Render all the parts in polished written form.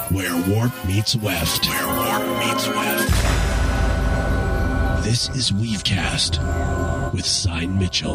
Where warp meets weft. Where warp meets weft. This is Weavecast with Sign Mitchell.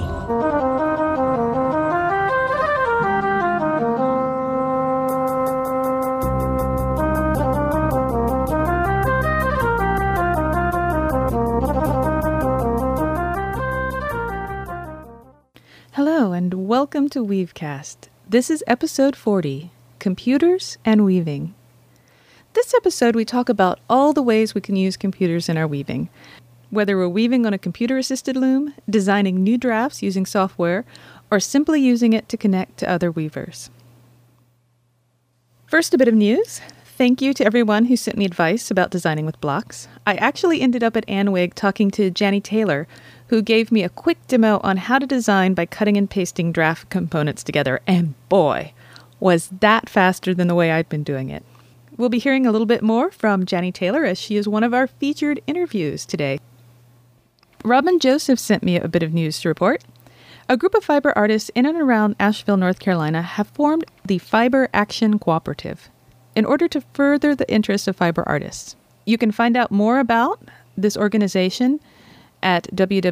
Hello and welcome to Weavecast. This is episode 40, Computers and Weaving. This episode we talk about all the ways we can use computers in our weaving. Whether we're weaving on a computer-assisted loom, designing new drafts using software, or simply using it to connect to other weavers. First, a bit of news. Thank you to everyone who sent me advice about designing with blocks. I actually ended up at Anwig talking to Janny Taylor, who gave me a quick demo on how to design by cutting and pasting draft components together. And boy, was that faster than the way I'd been doing it. We'll be hearing a little bit more from Janny Taylor as she is one of our featured interviews today. Robin Joseph sent me a bit of news to report. A group of fiber artists in and around Asheville, North Carolina have formed the Fiber Action Cooperative in order to further the interests of fiber artists. You can find out more about this organization at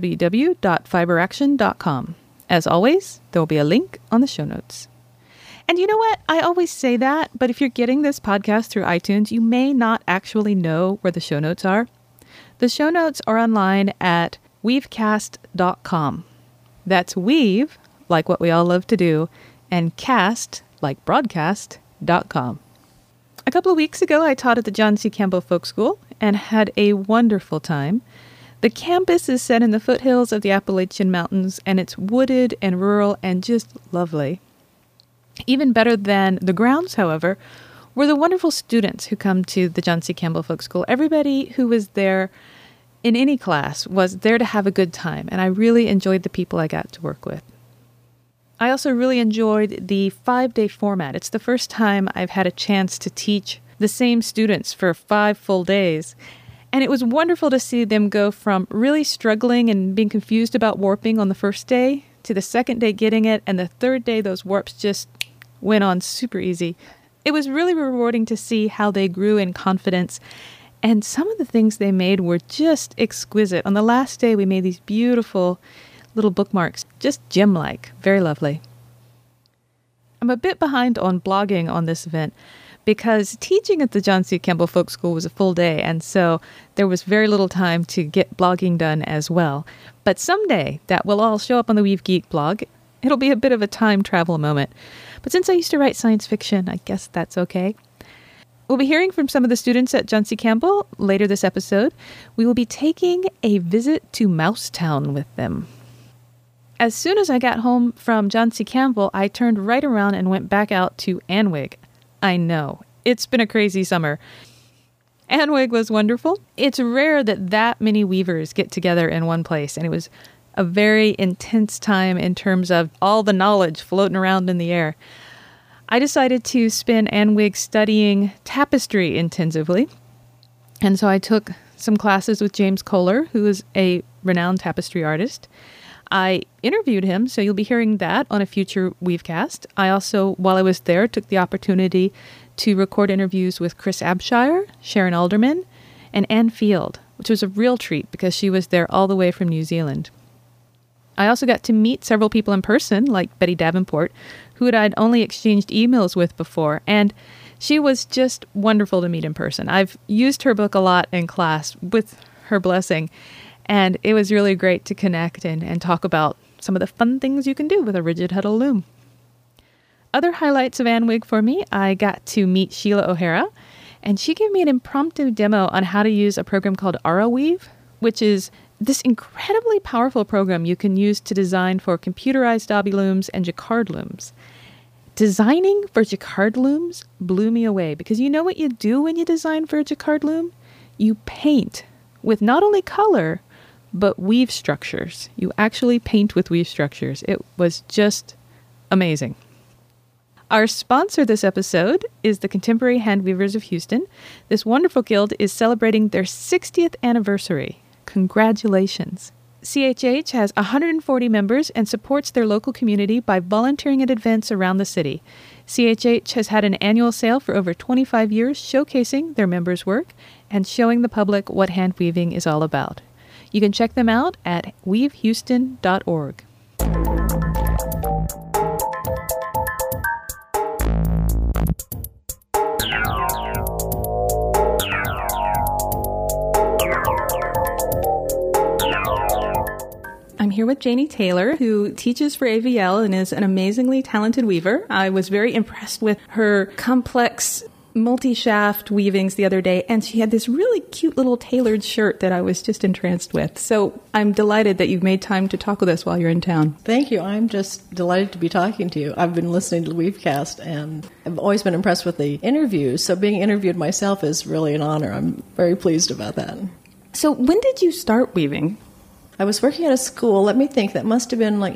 www.fiberaction.com. As always, there will be a link on the show notes. And you know what? I always say that, but if you're getting this podcast through iTunes, you may not actually know where the show notes are. The show notes are online at weavecast.com. That's weave, like what we all love to do, and cast, like broadcast.com. A couple of weeks ago, I taught at the John C. Campbell Folk School and had a wonderful time. The campus is set in the foothills of the Appalachian Mountains, and it's wooded and rural and just lovely. Even better than the grounds, however, were the wonderful students who come to the John C. Campbell Folk School. Everybody who was there in any class was there to have a good time, and I really enjoyed the people I got to work with. I also really enjoyed the 5-day format. It's the first time I've had a chance to teach the same students for 5 full days. And it was wonderful to see them go from really struggling and being confused about warping on the first day to the second day getting it, and the third day those warps just went on super easy. It was really rewarding to see how they grew in confidence, and some of the things they made were just exquisite. On the last day, we made these beautiful little bookmarks, just gem-like, very lovely. I'm a bit behind on blogging on this event, because teaching at the John C. Campbell Folk School was a full day, and so there was very little time to get blogging done as well. But someday, that will all show up on the Weave Geek blog. It'll be a bit of a time travel moment. But since I used to write science fiction, I guess that's okay. We'll be hearing from some of the students at John C. Campbell later this episode. We will be taking a visit to Mousetown with them. As soon as I got home from John C. Campbell, I turned right around and went back out to Anwig. I know, it's been a crazy summer. Anwig was wonderful. It's rare that many weavers get together in one place, and it was a very intense time in terms of all the knowledge floating around in the air. I decided to spend Anwig studying tapestry intensively, and so I took some classes with James Kohler, who is a renowned tapestry artist. I interviewed him, so you'll be hearing that on a future Weavecast. I also, while I was there, took the opportunity to record interviews with Chris Abshire, Sharon Alderman, and Anne Field, which was a real treat because she was there all the way from New Zealand. I also got to meet several people in person, like Betty Davenport, who I'd only exchanged emails with before, and she was just wonderful to meet in person. I've used her book a lot in class with her blessing, and it was really great to connect and talk about some of the fun things you can do with a rigid huddle loom. Other highlights of Anwig for me, I got to meet Sheila O'Hara, and she gave me an impromptu demo on how to use a program called AuraWeave, which is this incredibly powerful program you can use to design for computerized Dobby looms and jacquard looms. Designing for jacquard looms blew me away, because you know what you do when you design for a jacquard loom? You paint with not only color, but weave structures. You actually paint with weave structures. It was just amazing. Our sponsor this episode is the Contemporary Handweavers of Houston. This wonderful guild is celebrating their 60th anniversary. Congratulations. CHH has 140 members and supports their local community by volunteering at events around the city. CHH has had an annual sale for over 25 years showcasing their members' work and showing the public what hand weaving is all about. You can check them out at weavehouston.org. I'm here with Janie Taylor, who teaches for AVL and is an amazingly talented weaver. I was very impressed with her complex multi-shaft weavings the other day, and she had this really cute little tailored shirt that I was just entranced with. So I'm delighted that you've made time to talk with us while you're in town. Thank you. I'm just delighted to be talking to you. I've been listening to Weavecast, and I've always been impressed with the interviews, so being interviewed myself is really an honor. I'm very pleased about that. So when did you start weaving? I was working at a school, let me think, that must have been like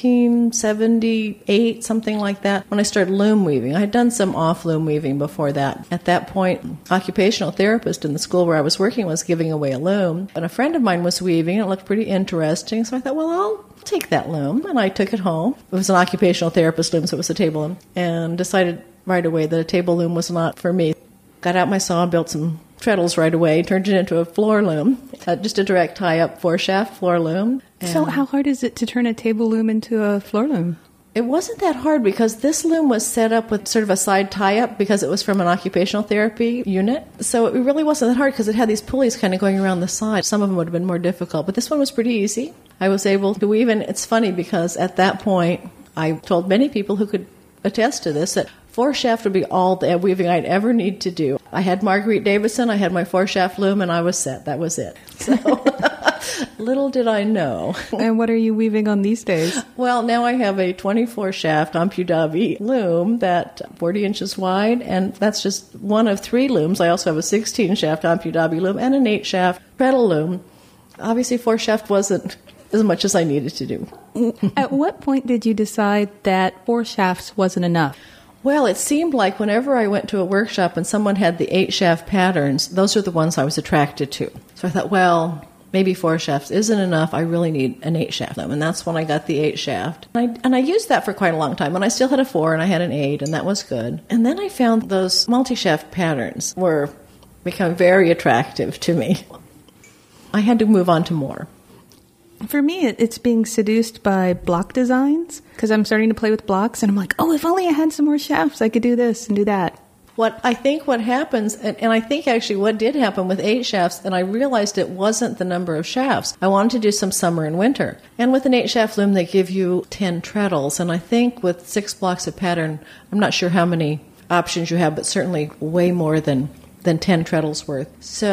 1978, something like that, when I started loom weaving. I had done some off-loom weaving before that. At that point, occupational therapist in the school where I was working was giving away a loom, and a friend of mine was weaving, and it looked pretty interesting, so I thought, well, I'll take that loom, and I took it home. It was an occupational therapist loom, so it was a table loom, and decided right away that a table loom was not for me. Got out my saw and built some treadles right away, turned it into a floor loom, just a direct tie-up 4-shaft floor loom. So how hard is it to turn a table loom into a floor loom? It wasn't that hard because this loom was set up with sort of a side tie-up because it was from an occupational therapy unit. So it really wasn't that hard because it had these pulleys kind of going around the side. Some of them would have been more difficult, but this one was pretty easy. I was able to weave, and it's funny because at that point, I told many people who could attest to this that 4-shaft would be all the weaving I'd ever need to do. I had Marguerite Davison, I had my 4-shaft loom, and I was set. That was it. So little did I know. And what are you weaving on these days? Well, now I have a 24-shaft Ampudabi loom that's 40 inches wide, and that's just one of 3 looms. I also have a 16-shaft Ampudabi loom and an 8-shaft treadle loom. Obviously, 4-shaft wasn't as much as I needed to do. At what point did you decide that 4 shafts wasn't enough? Well, it seemed like whenever I went to a workshop and someone had the 8-shaft patterns, those are the ones I was attracted to. So I thought, well, maybe 4 shafts isn't enough. I really need an 8-shaft. And that's when I got the 8-shaft. And I used that for quite a long time. And I still had a 4 and I had an 8, and that was good. And then I found those multi-shaft patterns were becoming very attractive to me. I had to move on to more. For me, it's being seduced by block designs because I'm starting to play with blocks and I'm like, oh, if only I had some more shafts, I could do this and do that. What happens, and I think actually what did happen with 8 shafts, and I realized it wasn't the number of shafts. I wanted to do some summer and winter. And with an 8-shaft loom, they give you 10 treadles. And I think with 6 blocks of pattern, I'm not sure how many options you have, but certainly way more than 10 treadles worth.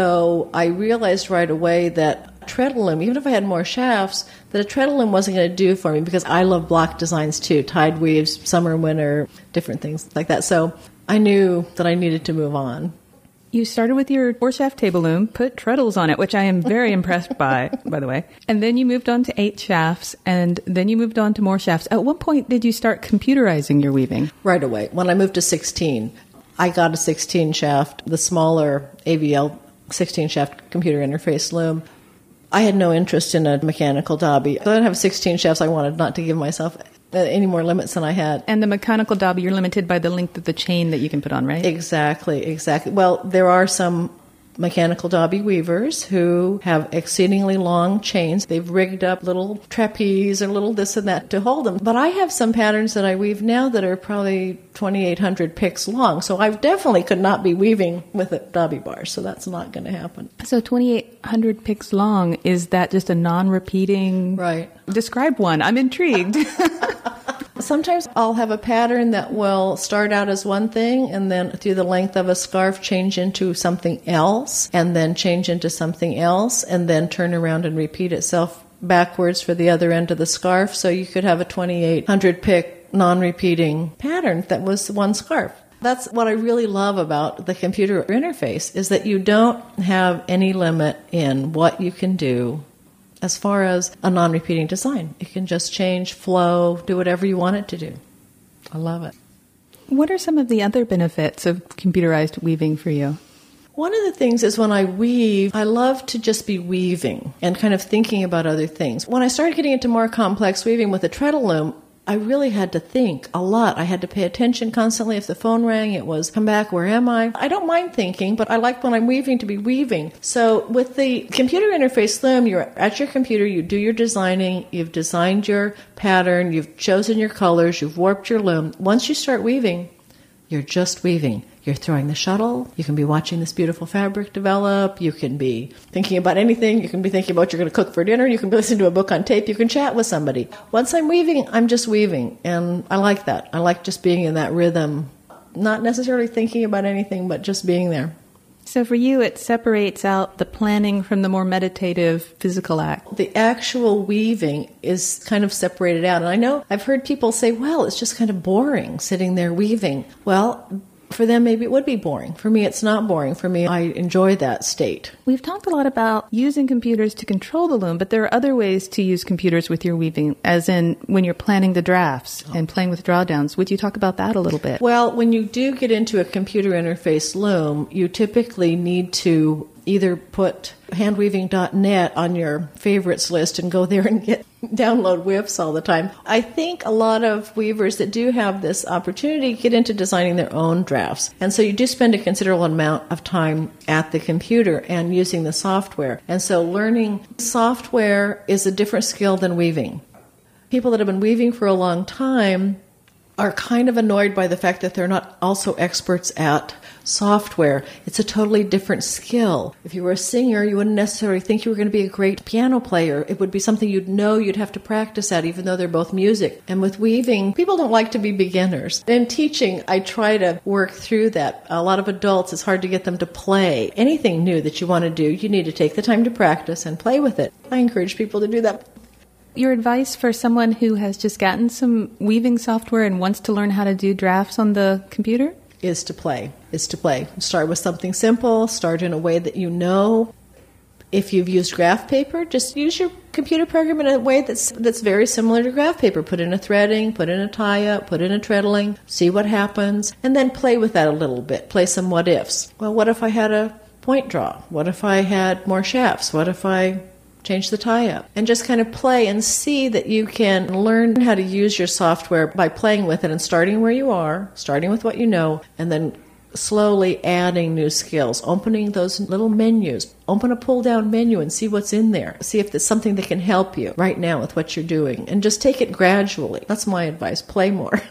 So I realized right away that treadle loom, even if I had more shafts, that a treadle loom wasn't going to do for me because I love block designs too, tide weaves, summer and winter, different things like that. So I knew that I needed to move on. You started with your 4-shaft table loom, put treadles on it, which I am very impressed by the way. And then you moved on to 8 shafts, and then you moved on to more shafts. At what point did you start computerizing your weaving? Right away. When I moved to 16, I got a 16-shaft, the smaller AVL 16-shaft computer interface loom. I had no interest in a mechanical dobby. I didn't have 16 shafts. I wanted not to give myself any more limits than I had. And the mechanical dobby, you're limited by the length of the chain that you can put on, right? Exactly. Well, there are some mechanical dobby weavers who have exceedingly long chains. They've rigged up little trapeze or little this and that to hold them. But I have some patterns that I weave now that are probably 2,800 picks long. So I definitely could not be weaving with a dobby bar. So that's not going to happen. So 2,800 picks long, is that just a non-repeating? Right. Describe one. I'm intrigued. Sometimes I'll have a pattern that will start out as one thing and then through the length of a scarf change into something else and then change into something else and then turn around and repeat itself backwards for the other end of the scarf. So you could have a 2,800 pick non-repeating pattern that was one scarf. That's what I really love about the computer interface is that you don't have any limit in what you can do as far as a non-repeating design. It can just change, flow, do whatever you want it to do. I love it. What are some of the other benefits of computerized weaving for you? One of the things is when I weave, I love to just be weaving and kind of thinking about other things. When I started getting into more complex weaving with the treadle loom, I really had to think a lot. I had to pay attention constantly. If the phone rang, it was, come back, where am I? I don't mind thinking, but I like when I'm weaving to be weaving. So with the computer interface loom, you're at your computer, you do your designing, you've designed your pattern, you've chosen your colors, you've warped your loom. Once you start weaving, you're just weaving. You're throwing the shuttle. You can be watching this beautiful fabric develop. You can be thinking about anything. You can be thinking about what you're going to cook for dinner. You can be listening to a book on tape. You can chat with somebody. Once I'm weaving, I'm just weaving. And I like that. I like just being in that rhythm, not necessarily thinking about anything, but just being there. So for you, it separates out the planning from the more meditative physical act. The actual weaving is kind of separated out. And I know I've heard people say, well, it's just kind of boring sitting there weaving. Well, for them, maybe it would be boring. For me, it's not boring. For me, I enjoy that state. We've talked a lot about using computers to control the loom, but there are other ways to use computers with your weaving, as in when you're planning the drafts and playing with drawdowns. Would you talk about that a little bit? Well, when you do get into a computer interface loom, you typically need to either put handweaving.net on your favorites list and go there and download whiffs all the time. I think a lot of weavers that do have this opportunity get into designing their own drafts. And so you do spend a considerable amount of time at the computer and using the software. And so learning software is a different skill than weaving. People that have been weaving for a long time are kind of annoyed by the fact that they're not also experts at software. It's a totally different skill. If you were a singer, you wouldn't necessarily think you were going to be a great piano player. It would be something you'd have to practice at, even though they're both music. And with weaving, people don't like to be beginners. In teaching, I try to work through that. A lot of adults, it's hard to get them to play. Anything new that you want to do, you need to take the time to practice and play with it. I encourage people to do that. Your advice for someone who has just gotten some weaving software and wants to learn how to do drafts on the computer? Is to play. Start with something simple. Start in a way that you know. If you've used graph paper, just use your computer program in a way that's very similar to graph paper. Put in a threading, put in a tie-up, put in a treadling, see what happens, and then play with that a little bit. Play some what-ifs. Well, what if I had a point draw? What if I had more shafts? What if I change the tie-up? And just kind of play and see that you can learn how to use your software by playing with it and starting where you are, starting with what you know, and then slowly adding new skills, opening those little menus. Open a pull-down menu and see what's in there. See if there's something that can help you right now with what you're doing. And just take it gradually. That's my advice. Play more.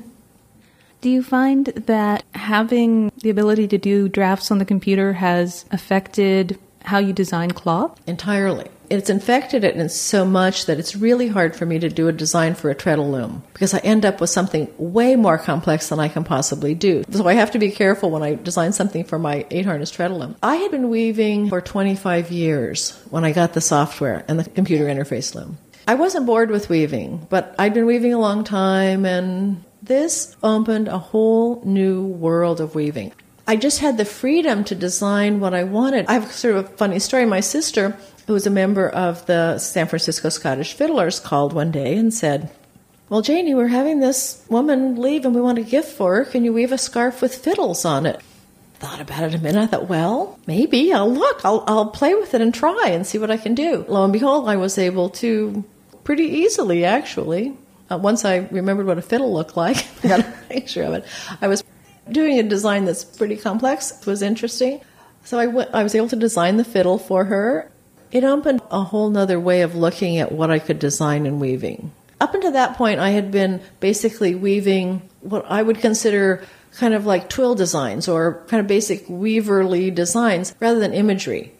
Do you find that having the ability to do drafts on the computer has affected how you design cloth? Entirely. It's infected it and so much that it's really hard for me to do a design for a treadle loom because I end up with something way more complex than I can possibly do. So I have to be careful when I design something for my 8-harness treadle loom. I had been weaving for 25 years when I got the software and the computer interface loom. I wasn't bored with weaving, but I'd been weaving a long time, and this opened a whole new world of weaving. I just had the freedom to design what I wanted. I have sort of a funny story. My sister, who was a member of the San Francisco Scottish Fiddlers, called one day and said, well, Janie, we're having this woman leave and we want a gift for her. Can you weave a scarf with fiddles on it? Thought about it a minute. I thought, well, maybe. I'll play with it and try and see what I can do. Lo and behold, I was able to pretty easily, actually. Once I remembered what a fiddle looked like, I got a picture of it. I was doing a design that's pretty complex. It was interesting. So I was able to design the fiddle for her. It opened a whole nother way of looking at what I could design in weaving. Up until that point, I had been basically weaving what I would consider kind of like twill designs or kind of basic weaverly designs rather than imagery.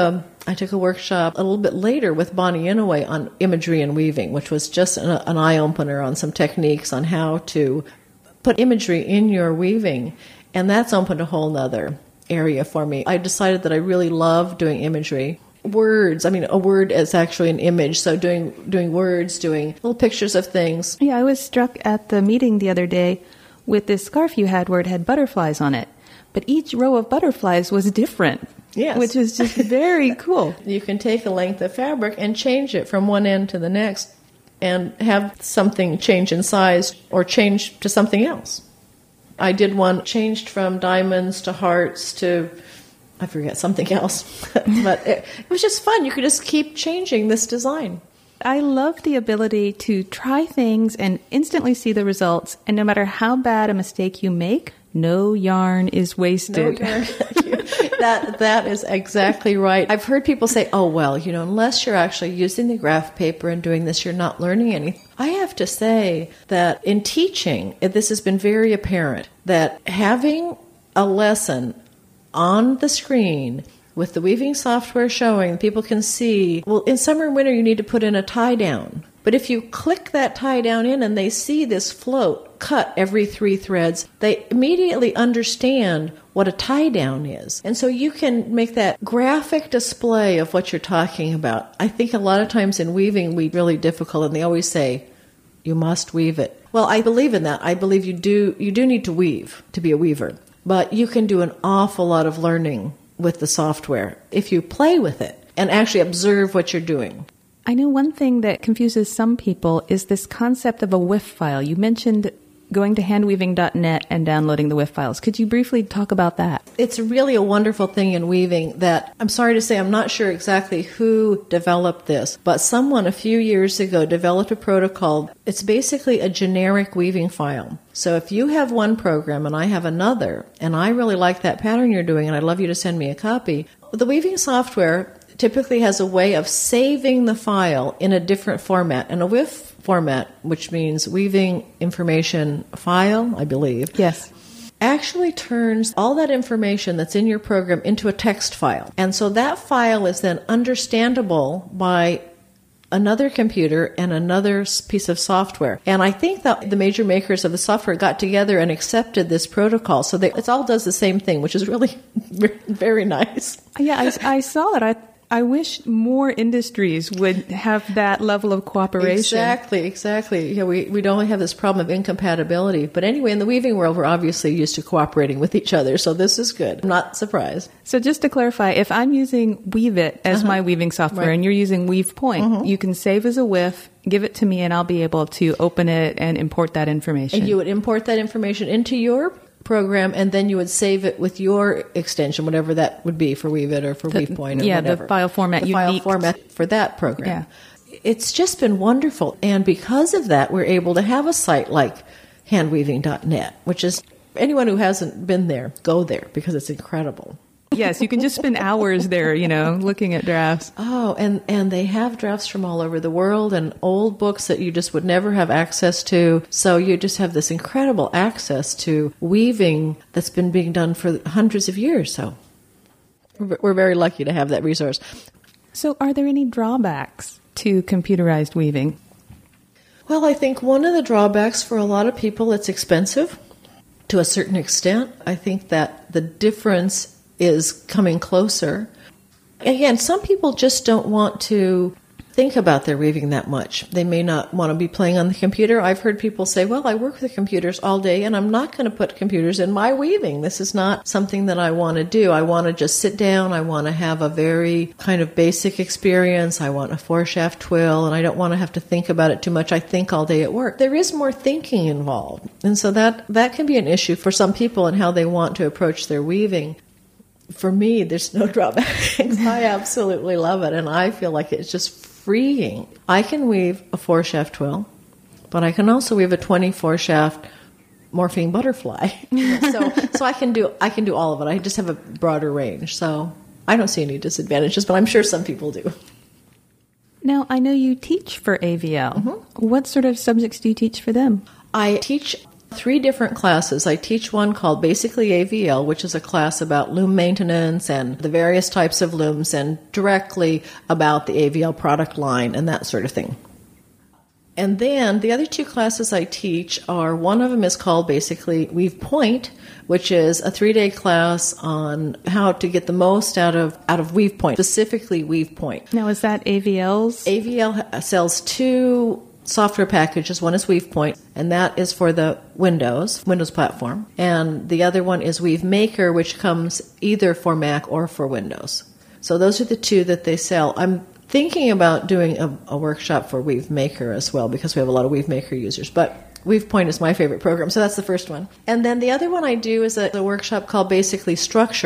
I took a workshop a little bit later with Bonnie Inouye on imagery and weaving, which was just an eye-opener on some techniques on how to put imagery in your weaving, and that's opened a whole nother area for me. I decided that I really love doing imagery. Words, a word is actually an image, so doing words, doing little pictures of things. Yeah, I was struck at the meeting the other day with this scarf you had where it had butterflies on it, but each row of butterflies was different. Yes. Which was just very cool. You can take a length of fabric and change it from one end to the next and have something change in size or change to something else. I did one changed from diamonds to hearts to I forget something else. But it was just fun. You could just keep changing this design. I love the ability to try things and instantly see the results. And no matter how bad a mistake you make, no yarn is wasted. No yarn. That is exactly right. I've heard people say, oh, well, unless you're actually using the graph paper and doing this, you're not learning anything. I have to say that in teaching, this has been very apparent that having a lesson on the screen with the weaving software showing, people can see, well, in summer and winter, you need to put in a tie down. But if you click that tie down in and they see this float cut every 3 threads, they immediately understand what a tie down is. And so you can make that graphic display of what you're talking about. I think a lot of times in weaving, we really difficult, and they always say, you must weave it. Well, I believe in that. I believe you do need to weave to be a weaver. But you can do an awful lot of learning with the software if you play with it and actually observe what you're doing. I know one thing that confuses some people is this concept of a WIF file. You mentioned going to handweaving.net and downloading the WIF files. Could you briefly talk about that? It's really a wonderful thing in weaving that, I'm sorry to say, I'm not sure exactly who developed this, but someone a few years ago developed a protocol. It's basically a generic weaving file. So if you have one program and I have another, and I really like that pattern you're doing, and I'd love you to send me a copy, the weaving software typically has a way of saving the file in a different format. And a WIF format, which means weaving information file, I believe. Yes. Actually turns all that information that's in your program into a text file. And so that file is then understandable by another computer and another piece of software. And I think that the major makers of the software got together and accepted this protocol. So it all does the same thing, which is really very nice. Yeah, I saw that. I wish more industries would have that level of cooperation. Exactly. Yeah, we don't have this problem of incompatibility. But anyway, in the weaving world, we're obviously used to cooperating with each other, so this is good. I'm not surprised. So just to clarify, if I'm using Weavit as my weaving software and you're using WeavePoint, you can save as a WIF, give it to me, and I'll be able to open it and import that information. And you would import that information into your program, and then you would save it with your extension, whatever that would be for Weavit or for WeavePoint or whatever. The file format. The file format for that program. Yeah. It's just been wonderful. And because of that, we're able to have a site like handweaving.net, which is, anyone who hasn't been there, go there because it's incredible. Yes, you can just spend hours there, looking at drafts. Oh, and they have drafts from all over the world and old books that you just would never have access to. So you just have this incredible access to weaving that's been being done for hundreds of years. So we're very lucky to have that resource. So are there any drawbacks to computerized weaving? Well, I think one of the drawbacks for a lot of people, it's expensive to a certain extent. I think that the difference is coming closer. Again, some people just don't want to think about their weaving that much. They may not want to be playing on the computer. I've heard people say, well, I work with computers all day and I'm not going to put computers in my weaving. This is not something that I want to do. I want to just sit down. I want to have a very kind of basic experience. I want a 4-shaft twill and I don't want to have to think about it too much. I think all day at work. There is more thinking involved. And so that can be an issue for some people in how they want to approach their weaving. For me, there's no drawbacks. I absolutely love it, and I feel like it's just freeing. I can weave a 4-shaft twill, but I can also weave a 24-shaft morphine butterfly. So I can do all of it. I just have a broader range, so I don't see any disadvantages, but I'm sure some people do. Now, I know you teach for AVL. What sort of subjects do you teach for them? I teach 3 different classes. I teach one called Basically AVL, which is a class about loom maintenance and the various types of looms and directly about the AVL product line and that sort of thing. And then the other 2 classes I teach are, one of them is called Basically WeavePoint, which is a 3-day class on how to get the most out of WeavePoint, specifically WeavePoint. Now, is that AVL's? AVL sells 2 software packages. One is WeavePoint, and that is for the Windows platform. And the other one is WeaveMaker, which comes either for Mac or for Windows. So those are the 2 that they sell. I'm thinking about doing a workshop for WeaveMaker as well, because we have a lot of WeaveMaker users. But WeavePoint is my favorite program, so that's the first one. And then the other one I do is a workshop called Basically Structure.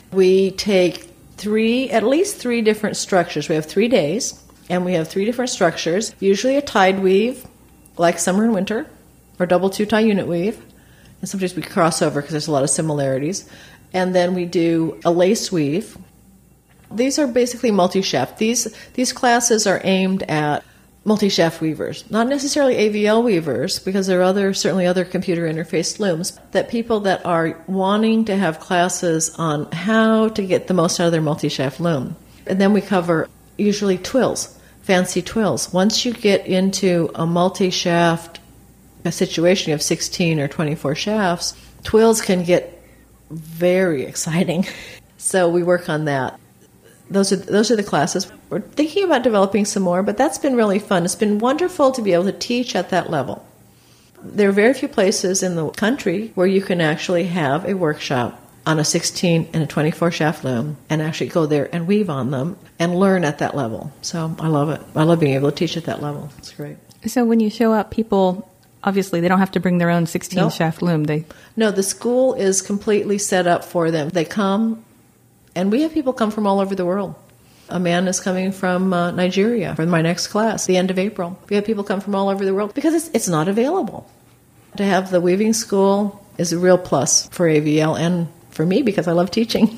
We take at least three different structures. We have 3 days, and we have 3 different structures, usually a tied weave, like summer and winter, or double 2-tie unit weave. And sometimes we cross over because there's a lot of similarities. And then we do a lace weave. These are basically multi-shaft. These classes are aimed at multi-shaft weavers, not necessarily AVL weavers, because there are certainly other computer interface looms, that people that are wanting to have classes on how to get the most out of their multi-shaft loom. And then we cover usually twills, fancy twills. Once you get into a multi-shaft situation, you have 16 or 24 shafts, twills can get very exciting. So we work on that. Those are the classes. We're thinking about developing some more, but that's been really fun. It's been wonderful to be able to teach at that level. There are very few places in the country where you can actually have a workshop on a 16 and a 24 shaft loom and actually go there and weave on them and learn at that level. So I love it. I love being able to teach at that level. It's great. So when you show up, people, obviously, they don't have to bring their own 16 shaft loom. No, the school is completely set up for them. They come. And we have people come from all over the world. A man is coming from Nigeria for my next class, the end of April. We have people come from all over the world because it's not available. To have the weaving school is a real plus for AVL and for me because I love teaching.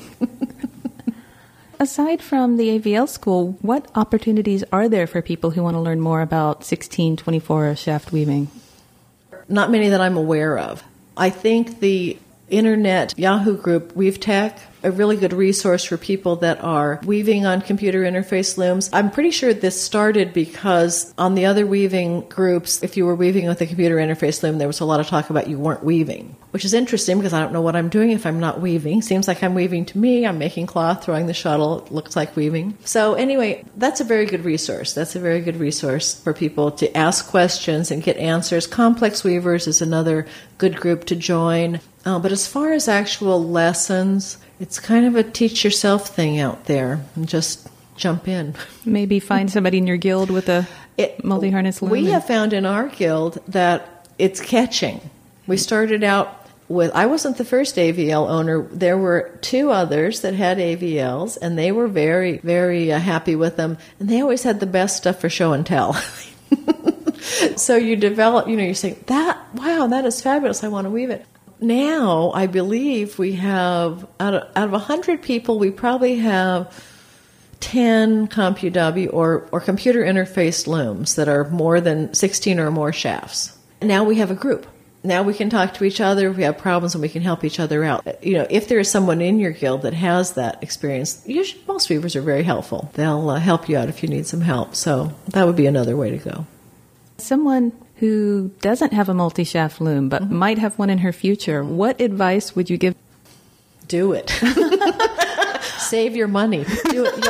Aside from the AVL school, what opportunities are there for people who want to learn more about 16, 24 shaft weaving? Not many that I'm aware of. I think the Internet Yahoo group, WeaveTech, a really good resource for people that are weaving on computer interface looms. I'm pretty sure this started because on the other weaving groups, if you were weaving with a computer interface loom, there was a lot of talk about you weren't weaving, which is interesting because I don't know what I'm doing if I'm not weaving. Seems like I'm weaving to me. I'm making cloth, throwing the shuttle. It looks like weaving. So anyway, that's a very good resource. That's a very good resource for people to ask questions and get answers. Complex Weavers is another good group to join. But as far as actual lessons, it's kind of a teach yourself thing out there and just jump in. Maybe find somebody in your guild with a multi-harness loom. We have found in our guild that it's catching. We started out with, I wasn't the first AVL owner. There were 2 others that had AVLs, and they were very, very happy with them. And they always had the best stuff for show and tell. So you develop, you say, wow, that is fabulous. I want to weave it. Now, I believe we have, out of 100 people, we probably have 10 CompuW or computer interface looms that are more than 16 or more shafts. Now we have a group. Now we can talk to each other. If we have problems, and we can help each other out. If there is someone in your guild that has that experience, usually most weavers are very helpful. They'll help you out if you need some help. So that would be another way to go. Someone who doesn't have a multi-shaft loom but might have one in her future, what advice would you give? Do it. Save your money. Do it.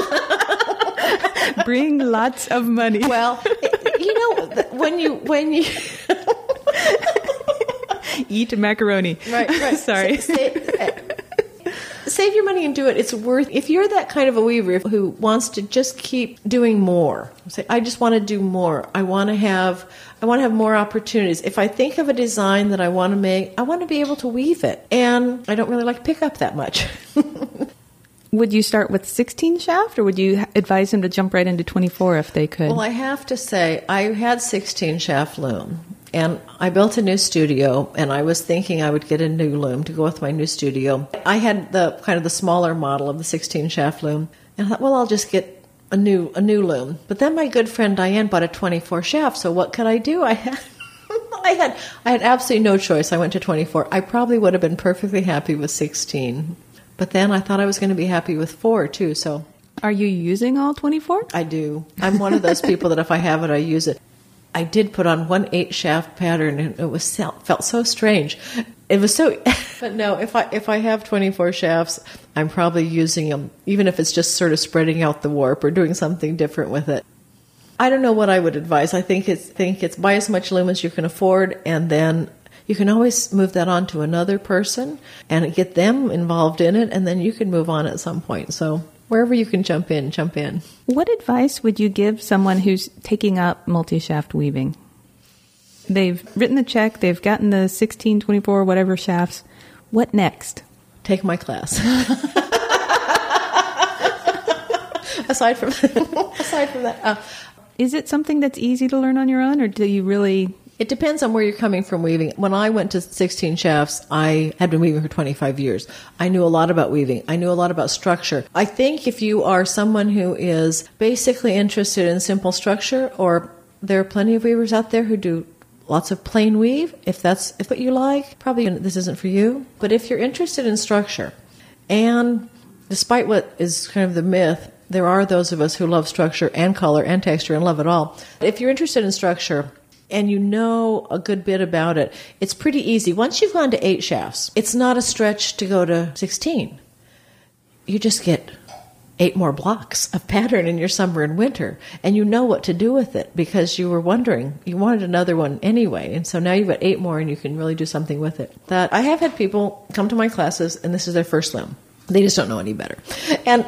Bring lots of money. Well, when you eat macaroni. Right. Sorry. Save your money and do it. It's worth. If you're that kind of a weaver who wants to just keep doing more, say, I just want to do more. I want to have more opportunities. If I think of a design that I want to make, I want to be able to weave it. And I don't really like pickup that much. Would you start with 16 shaft, or would you advise them to jump right into 24 if they could? Well, I have to say, I had 16 shaft loom. And I built a new studio, and I was thinking I would get a new loom to go with my new studio. I had the kind of the smaller model of the 16 shaft loom, and I thought, well, I'll just get a new loom. But then my good friend Diane bought a 24 shaft, so what could I do? I had absolutely no choice. I went to 24. I probably would have been perfectly happy with 16, but then I thought I was going to be happy with 4 too. So, are you using all 24? I do. I'm one of those people that if I have it, I use it. I did put on one 8-shaft pattern, and it felt so strange. It was so, but no. If I have 24 shafts, I'm probably using them, even if it's just sort of spreading out the warp or doing something different with it. I don't know what I would advise. I think it's buy as much loom as you can afford, and then you can always move that on to another person and get them involved in it, and then you can move on at some point. So wherever you can jump in, jump in. What advice would you give someone who's taking up multi-shaft weaving? They've written the check, they've gotten the 16, 24, whatever shafts. What next? Take my class. aside from that, Is it something that's easy to learn on your own, or do you really... it depends on where you're coming from weaving. When I went to 16 Shafts, I had been weaving for 25 years. I knew a lot about weaving. I knew a lot about structure. I think if you are someone who is basically interested in simple structure, or there are plenty of weavers out there who do lots of plain weave, if what you like, probably this isn't for you. But if you're interested in structure, and despite what is kind of the myth, there are those of us who love structure and color and texture and love it all. If you're interested in structure and you know a good bit about it, it's pretty easy. Once you've gone to 8 shafts, it's not a stretch to go to 16. You just get 8 more blocks of pattern in your summer and winter, and you know what to do with it because you were wondering, you wanted another one anyway, and so now you've got 8 more and you can really do something with it. That I have had people come to my classes and this is their first loom. They just don't know any better. And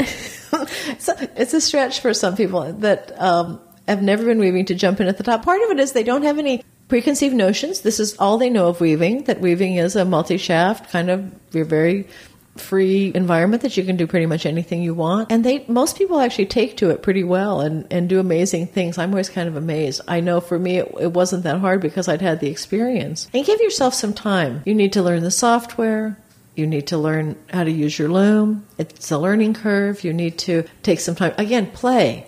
so it's a stretch for some people that have never been weaving to jump in at the top. Part of it is they don't have any preconceived notions. This is all they know of weaving, that weaving is a multi-shaft, kind of your very free environment that you can do pretty much anything you want. And most people actually take to it pretty well and do amazing things. I'm always kind of amazed. I know for me it wasn't that hard because I'd had the experience. And give yourself some time. You need to learn the software. You need to learn how to use your loom. It's a learning curve. You need to take some time. Again, play.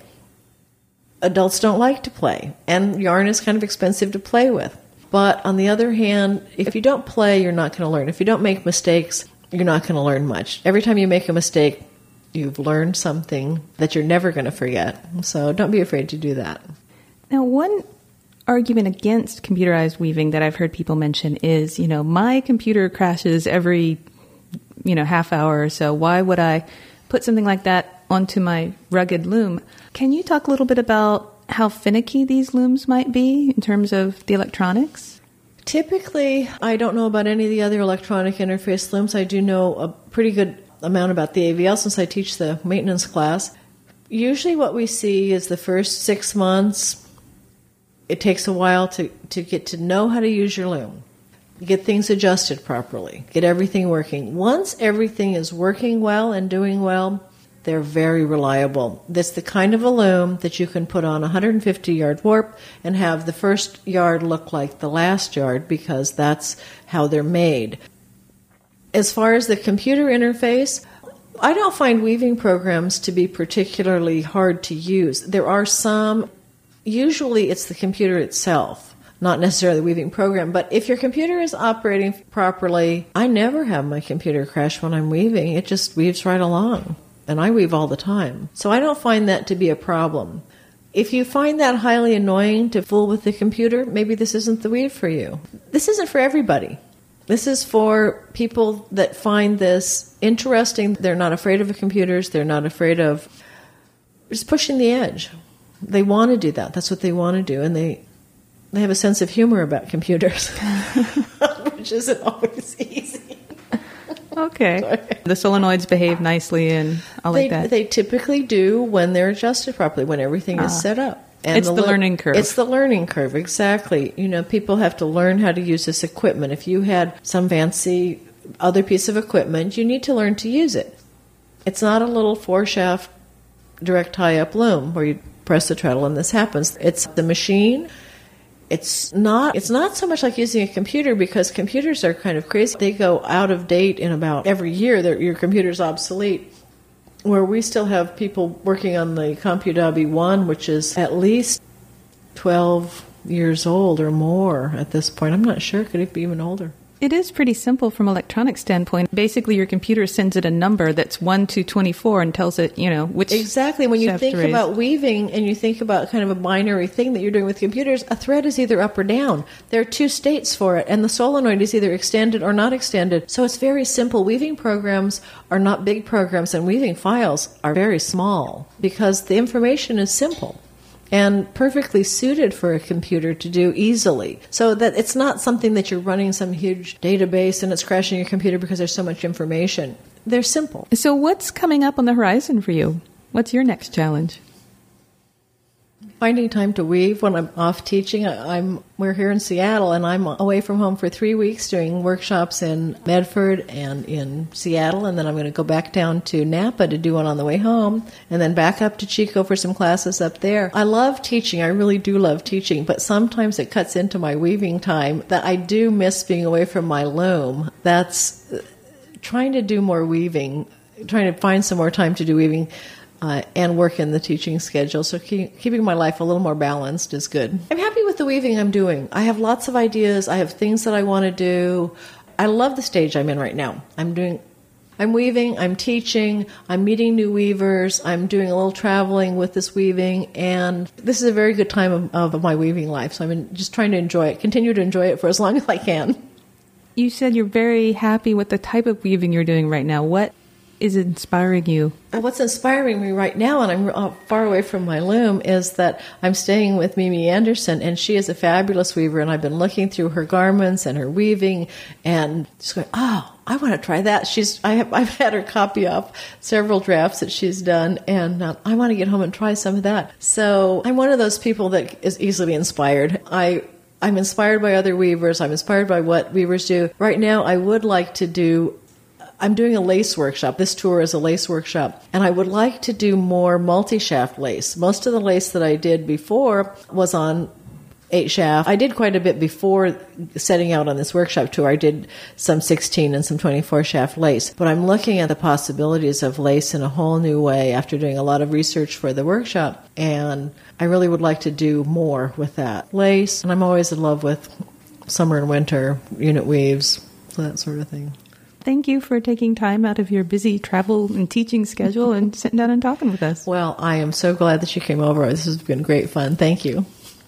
Adults don't like to play, and yarn is kind of expensive to play with. But on the other hand, if you don't play, you're not going to learn. If you don't make mistakes, you're not going to learn much. Every time you make a mistake, you've learned something that you're never going to forget. So don't be afraid to do that. Now, one argument against computerized weaving that I've heard people mention is, my computer crashes every, half hour or so. Why would I put something like that onto my rugged loom? Can you talk a little bit about how finicky these looms might be in terms of the electronics? Typically, I don't know about any of the other electronic interface looms. I do know a pretty good amount about the AVL since I teach the maintenance class. Usually what we see is the first 6 months, it takes a while to get to know how to use your loom, get things adjusted properly, get everything working. Once everything is working well and doing well, they're very reliable. That's the kind of a loom that you can put on a 150-yard warp and have the first yard look like the last yard because that's how they're made. As far as the computer interface, I don't find weaving programs to be particularly hard to use. There are some. Usually it's the computer itself, not necessarily the weaving program. But if your computer is operating properly, I never have my computer crash when I'm weaving. It just weaves right along. And I weave all the time. So I don't find that to be a problem. If you find that highly annoying to fool with the computer, maybe this isn't the weave for you. This isn't for everybody. This is for people that find this interesting. They're not afraid of computers. They're not afraid of just pushing the edge. They want to do that. That's what they want to do. And they have a sense of humor about computers, which isn't always easy. Okay. Sorry. The solenoids behave nicely and all like that. They typically do when they're adjusted properly, when everything is set up. And it's the learning curve. It's the learning curve, exactly. People have to learn how to use this equipment. If you had some fancy other piece of equipment, you need to learn to use it. It's not a little 4-shaft direct tie-up loom where you press the treadle and this happens. It's the machine. It's not so much like using a computer because computers are kind of crazy. They go out of date in about every year. Your computer's obsolete. Where we still have people working on the CompuDABI 1, which is at least 12 years old or more at this point. I'm not sure. Could it be even older? It is pretty simple from an electronic standpoint. Basically, your computer sends it a number that's 1 to 24 and tells it, which exactly. When you think about weaving and you think about kind of a binary thing that you're doing with computers, a thread is either up or down. There are 2 states for it, and the solenoid is either extended or not extended. So it's very simple. Weaving programs are not big programs, and weaving files are very small because the information is simple and perfectly suited for a computer to do easily. So that it's not something that you're running some huge database and it's crashing your computer because there's so much information. They're simple. So what's coming up on the horizon for you? What's your next challenge? Finding time to weave when I'm off teaching. We're here in Seattle, and I'm away from home for 3 weeks doing workshops in Medford and in Seattle, and then I'm going to go back down to Napa to do one on the way home, and then back up to Chico for some classes up there. I love teaching. I really do love teaching, but sometimes it cuts into my weaving time that I do miss being away from my loom. That's trying to do more weaving, trying to find some more time to do weaving. And work in the teaching schedule. So keeping my life a little more balanced is good. I'm happy with the weaving I'm doing. I have lots of ideas. I have things that I want to do. I love the stage I'm in right now. I'm weaving, I'm teaching, I'm meeting new weavers, I'm doing a little traveling with this weaving, and this is a very good time of my weaving life. So I'm just trying to enjoy it, continue to enjoy it for as long as I can. You said you're very happy with the type of weaving you're doing right now. What is inspiring you? What's inspiring me right now, and I'm far away from my loom, is that I'm staying with Mimi Anderson, and she is a fabulous weaver, and I've been looking through her garments and her weaving, and just going, oh, I want to try that. I've had her copy off several drafts that she's done, and I want to get home and try some of that. So I'm one of those people that is easily inspired. I'm inspired by other weavers. I'm inspired by what weavers do. Right now, I'm doing a lace workshop. This tour is a lace workshop. And I would like to do more multi-shaft lace. Most of the lace that I did before was on 8-shaft. I did quite a bit before setting out on this workshop tour. I did some 16 and some 24-shaft lace. But I'm looking at the possibilities of lace in a whole new way after doing a lot of research for the workshop. And I really would like to do more with that lace. And I'm always in love with summer and winter unit weaves, so that sort of thing. Thank you for taking time out of your busy travel and teaching schedule and sitting down and talking with us. Well, I am so glad that you came over. This has been great fun. Thank you.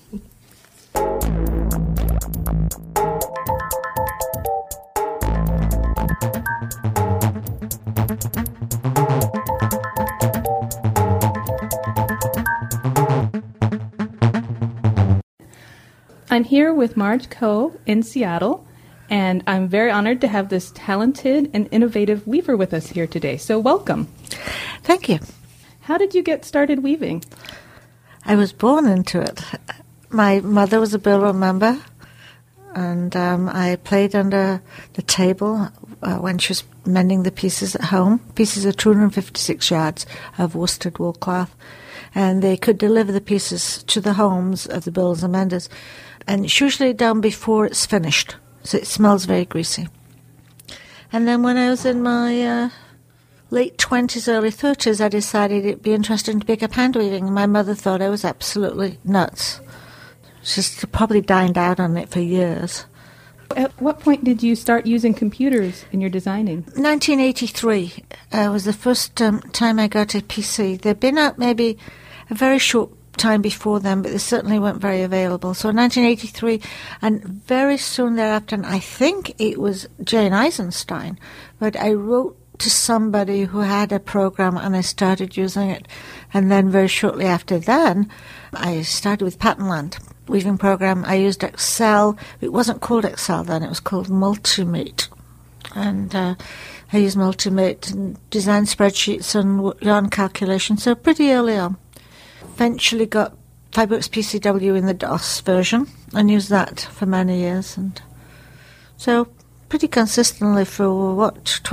I'm here with Marge Coe in Seattle, and I'm very honored to have this talented and innovative weaver with us here today. So welcome. Thank you. How did you get started weaving? I was born into it. My mother was a Billroom member, and I played under the table when she was mending the pieces at home. Pieces are 256 yards of worsted wool cloth, and they could deliver the pieces to the homes of the builders and menders. And it's usually done before it's finished, so it smells very greasy. And then when I was in my late 20s, early 30s, I decided it'd be interesting to pick up hand weaving. My mother thought I was absolutely nuts. She's probably dined out on it for years. At what point did you start using computers in your designing? 1983 was the first time I got a PC. They'd been out maybe a very short time before then, but they certainly weren't very available. So in 1983, and very soon thereafter, and I think it was Jane Eisenstein, but I wrote to somebody who had a program and I started using it. And then very shortly after then, I started with Patternland weaving program. I used Excel. It wasn't called Excel then, it was called Multimate. And I used Multimate and designed spreadsheets and yarn calculations, so pretty early on. Eventually got Fiberworks PCW in the DOS version and used that for many years. And so pretty consistently for,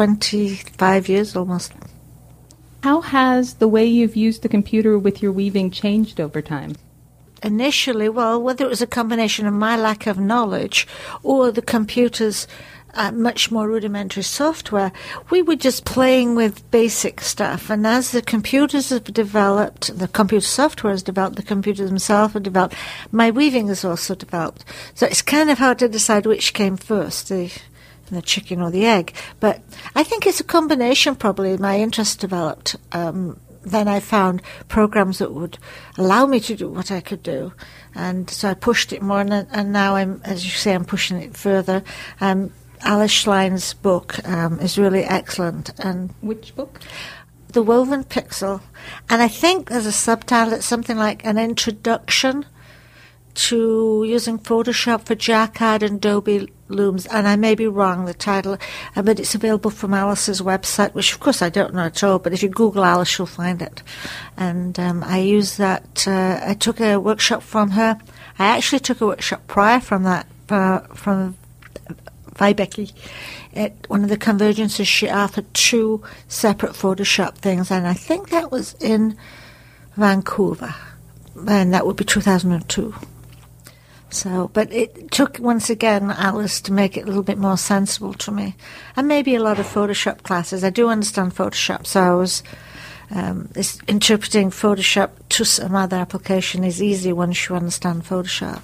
25 years almost. How has the way you've used the computer with your weaving changed over time? Initially, well, whether it was a combination of my lack of knowledge or the computer's much more rudimentary software, we were just playing with basic stuff. And as the computers have developed, the computer software has developed, the computers themselves have developed, my weaving has also developed. So it's kind of hard to decide which came first, the chicken or the egg. But I think it's a combination, probably. My interest developed. Then I found programs that would allow me to do what I could do. And so I pushed it more, and now as you say, I'm pushing it further. Alice Schlein's book is really excellent. And which book? The Woven Pixel. And I think there's a subtitle, it's something like An Introduction to using Photoshop for Jacquard and Adobe looms, and I may be wrong, the title, but it's available from Alice's website, which of course I don't know at all, but if you Google Alice, you'll find it. And I use that. I took a workshop from her. I actually took a workshop prior from that, from Vibeke. At one of the convergences, she authored 2 separate Photoshop things, and I think that was in Vancouver, and that would be 2002. So, but it took, once again, Alice to make it a little bit more sensible to me. And maybe a lot of Photoshop classes. I do understand Photoshop, so I was interpreting Photoshop to some other application is easy once you understand Photoshop.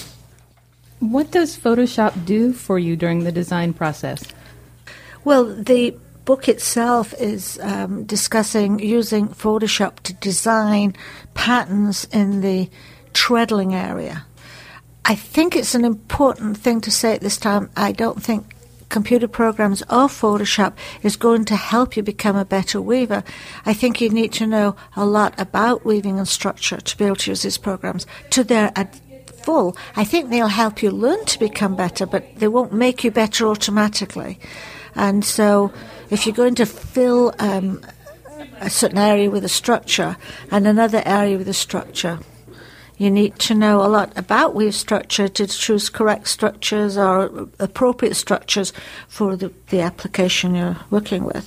What does Photoshop do for you during the design process? Well, the book itself is discussing using Photoshop to design patterns in the treadling area. I think it's an important thing to say at this time. I don't think computer programs or Photoshop is going to help you become a better weaver. I think you need to know a lot about weaving and structure to be able to use these programs to their full. I think they'll help you learn to become better, but they won't make you better automatically. And so if you're going to fill a certain area with a structure and another area with a structure, you need to know a lot about weave structure to choose correct structures or appropriate structures for the application you're working with.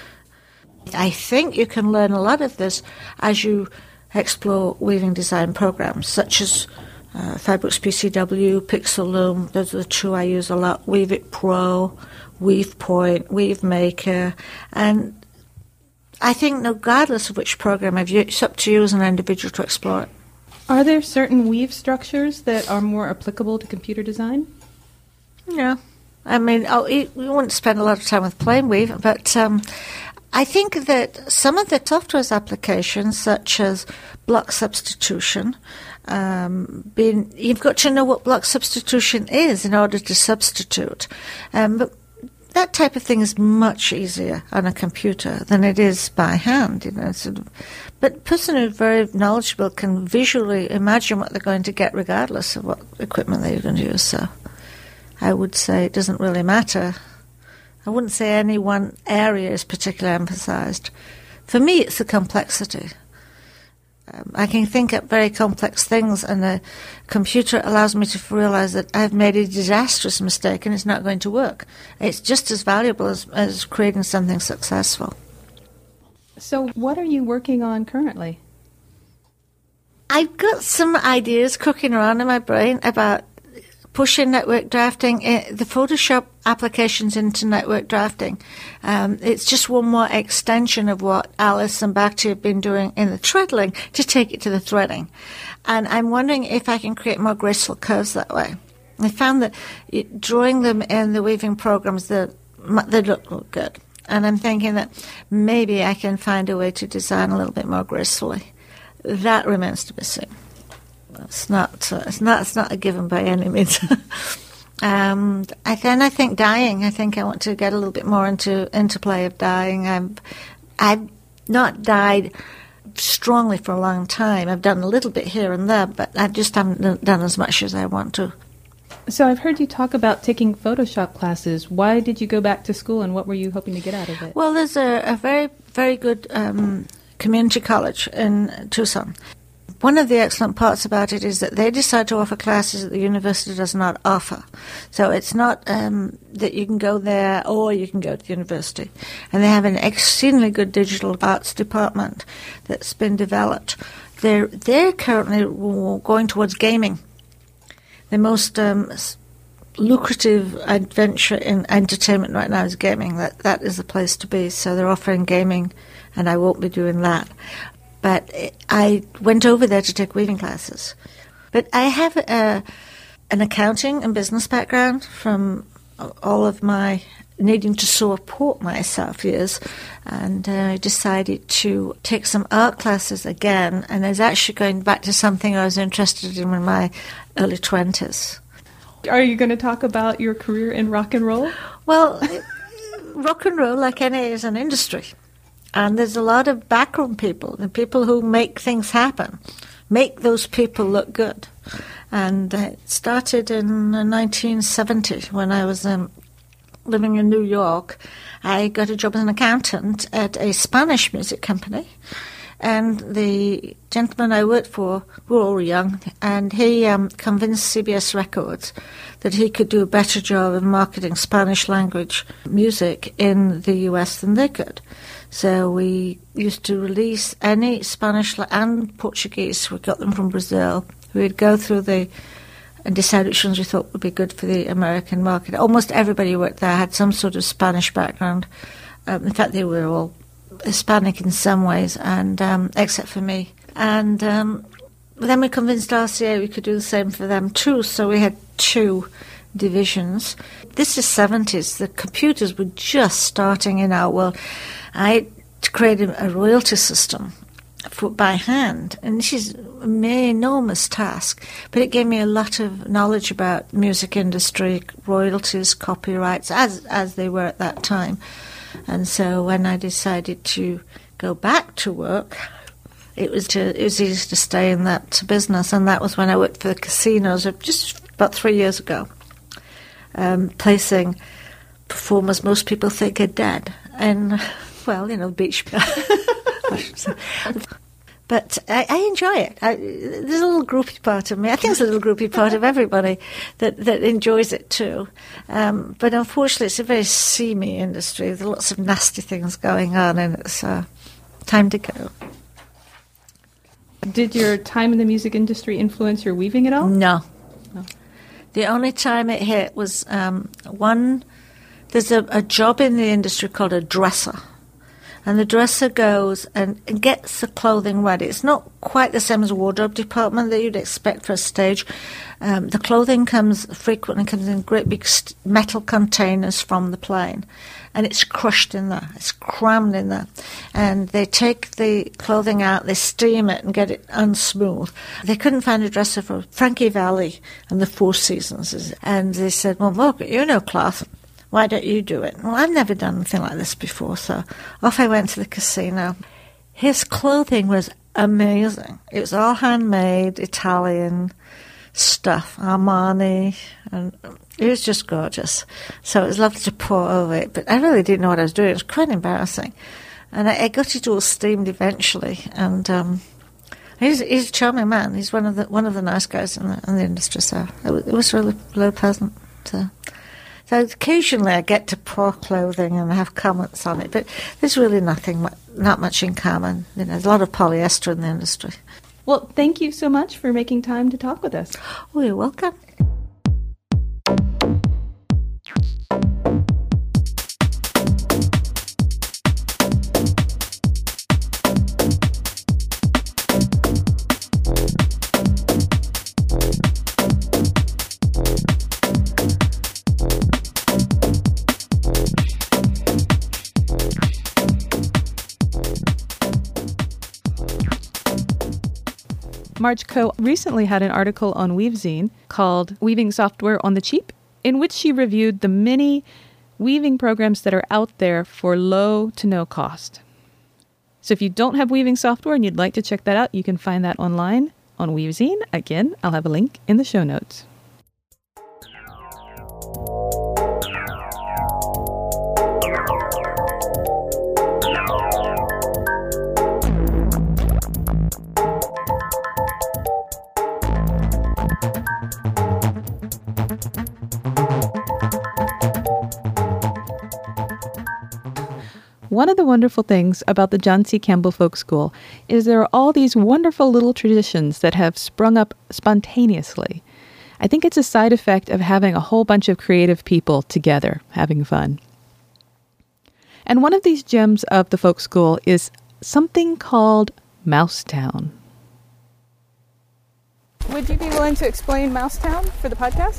I think you can learn a lot of this as you explore weaving design programs, such as Fibrooks PCW, Pixel-Loom. Those are the 2 I use a lot. Weave It Pro, Weave Point, Weave Maker. And I think regardless of which program I've used, it's up to you as an individual to explore it. Are there certain weave structures that are more applicable to computer design? Yeah. I mean, we wouldn't spend a lot of time with plain weave, but I think that some of the software's applications, such as block substitution, you've got to know what block substitution is in order to substitute. But that type of thing is much easier on a computer than it is by hand, But a person who's very knowledgeable can visually imagine what they're going to get regardless of what equipment they're going to use. So I would say it doesn't really matter. I wouldn't say any one area is particularly emphasized. For me, it's the complexity. I can think up very complex things, and a computer allows me to realize that I've made a disastrous mistake and it's not going to work. It's just as valuable as creating something successful. So what are you working on currently? I've got some ideas cooking around in my brain about pushing network drafting, the Photoshop applications into network drafting. It's just one more extension of what Alice and Bhakti have been doing in the treadling to take it to the threading. And I'm wondering if I can create more graceful curves that way. I found that drawing them in the weaving programs, they look good. And I'm thinking that maybe I can find a way to design a little bit more gracefully. That remains to be seen. It's not a given by any means. I think dyeing. I think I want to get a little bit more into interplay of dyeing. I've not dyed strongly for a long time. I've done a little bit here and there, but I just haven't done as much as I want to. So I've heard you talk about taking Photoshop classes. Why did you go back to school, and what were you hoping to get out of it? Well, there's a very, very good community college in Tucson. One of the excellent parts about it is that they decide to offer classes that the university does not offer. So it's not that you can go there or you can go to the university. And they have an exceedingly good digital arts department that's been developed. They're currently going towards gaming. The most lucrative adventure in entertainment right now is gaming. That is the place to be. So they're offering gaming, and I won't be doing that. But I went over there to take weaving classes. But I have an accounting and business background from all of my needing to support myself years, and I decided to take some art classes again, and I was actually going back to something I was interested in my early 20s. Are you going to talk about your career in rock and roll? Well, rock and roll, like any, is an industry. And there's a lot of background people, the people who make things happen, make those people look good. And it started in 1970 when I was living in New York. I got a job as an accountant at a Spanish music company. And the gentleman I worked for, we were all young, and he convinced CBS Records that he could do a better job of marketing Spanish language music in the US than they could. So we used to release any Spanish and Portuguese. We got them from Brazil. We'd go through and decide which ones we thought would be good for the American market. Almost everybody who worked there had some sort of Spanish background. In fact, they were all Hispanic in some ways, and except for me. And then we convinced RCA we could do the same for them too, so we had two divisions. This is 70s. The computers were just starting in our world. I created a royalty system by hand, and this is an enormous task, but it gave me a lot of knowledge about music industry, royalties, copyrights, as they were at that time. And so when I decided to go back to work, it was easy to stay in that business, and that was when I worked for the casinos just about 3 years ago, placing performers most people think are dead, and, well, beach. But I enjoy it. There's a little groupie part of me. I think there's a little groupie part of everybody that enjoys it too. But unfortunately, it's a very seamy industry. There's lots of nasty things going on, and it's time to go. Did your time in the music industry influence your weaving at all? No. The only time it hit was there's a job in the industry called a dresser. And the dresser goes and gets the clothing ready. It's not quite the same as a wardrobe department that you'd expect for a stage. The clothing frequently comes in great big metal containers from the plane. And it's crushed in there. It's crammed in there. And they take the clothing out, they steam it and get it unsmooth. They couldn't find a dresser for Frankie Valli and the Four Seasons. And they said, well, Margaret, you know cloth. Why don't you do it? Well, I've never done anything like this before, so off I went to the casino. His clothing was amazing. It was all handmade, Italian stuff, Armani, and it was just gorgeous. So it was lovely to pour over it, but I really didn't know what I was doing. It was quite embarrassing. And I got it all steamed eventually, and he's a charming man. He's one of the nice guys in the industry, so it was really pleasant. So occasionally I get to pour clothing and have comments on it, but there's really not much in common. There's a lot of polyester in the industry. Well, thank you so much for making time to talk with us. Oh, you're welcome. Marge Coe recently had an article on Weavzine called Weaving Software on the Cheap, in which she reviewed the many weaving programs that are out there for low to no cost. So if you don't have weaving software and you'd like to check that out, you can find that online on Weavzine. Again, I'll have a link in the show notes. One of the wonderful things about the John C. Campbell Folk School is there are all these wonderful little traditions that have sprung up spontaneously. I think it's a side effect of having a whole bunch of creative people together having fun. And one of these gems of the folk school is something called Mousetown. Would you be willing to explain Mousetown for the podcast?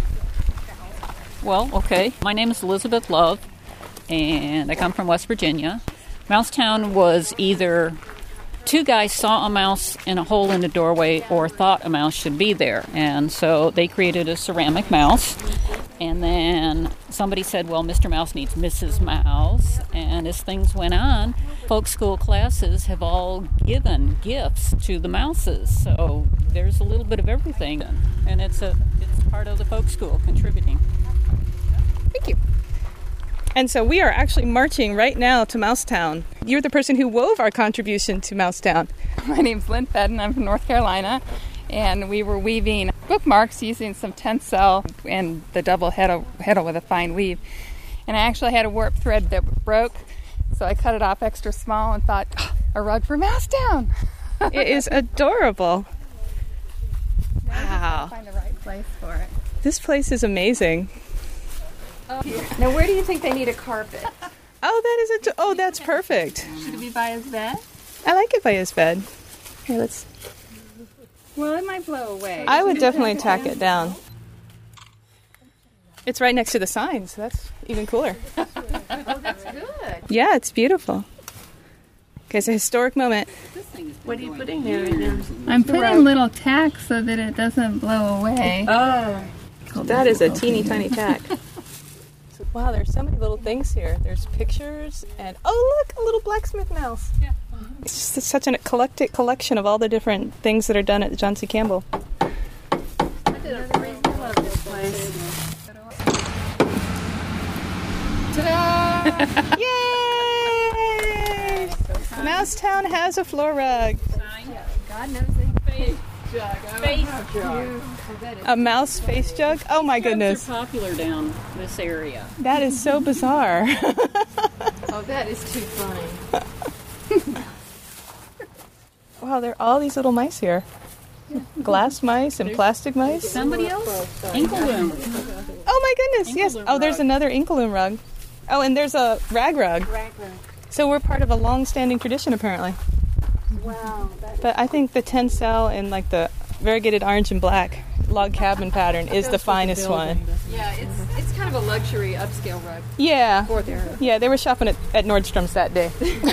Well, okay. My name is Elizabeth Love, and I come from West Virginia. Mousetown was either two guys saw a mouse in a hole in a doorway or thought a mouse should be there. And so they created a ceramic mouse. And then somebody said, well, Mr. Mouse needs Mrs. Mouse. And as things went on, folk school classes have all given gifts to the mouses. So there's a little bit of everything, and it's part of the folk school contributing. Thank you. And so we are actually marching right now to Mousetown. You're the person who wove our contribution to Mousetown. My name's Lynn Fedden. I'm from North Carolina, and we were weaving bookmarks using some Tencel and the double heddle with a fine weave. And I actually had a warp thread that broke, so I cut it off extra small and thought, a rug for Mousetown. It is adorable. Wow. Find the right place for it. This place is amazing. Now, where do you think they need a carpet? Oh, that's perfect. Should it be by his bed? I like it by his bed. Here, let's. Well, it might blow away. I would definitely tack it down. It's right next to the sign, so that's even cooler. Oh, that's good. Yeah, it's beautiful. Okay, it's a historic moment. What are you putting there right now? I'm putting little tacks so that it doesn't blow away. Oh. That is a teeny tiny tack. Wow, there's so many little things here. There's pictures and look, a little blacksmith mouse. Yeah. It's just such an eclectic collection of all the different things that are done at John C. Campbell. I love this place. Ta-da! Yay! Mousetown has a floor rug. God knows they face jug. Face jug. A mouse face jug? Oh my goodness. Jugs are popular down this area. That is so bizarre. Oh, that is too funny. Wow, there are all these little mice here. Glass mice and plastic mice. Somebody else? Inkleloom. Oh my goodness, yes. Inkleloom Oh, there's rug. another Inkleloom rug. Oh, and there's a rag rug. So we're part of a long-standing tradition, apparently. Wow. But I think the Tencel and like the variegated orange and black log cabin pattern is the finest one. Yeah, it's kind of a luxury upscale rug Yeah. for there. Yeah, they were shopping at Nordstrom's that day.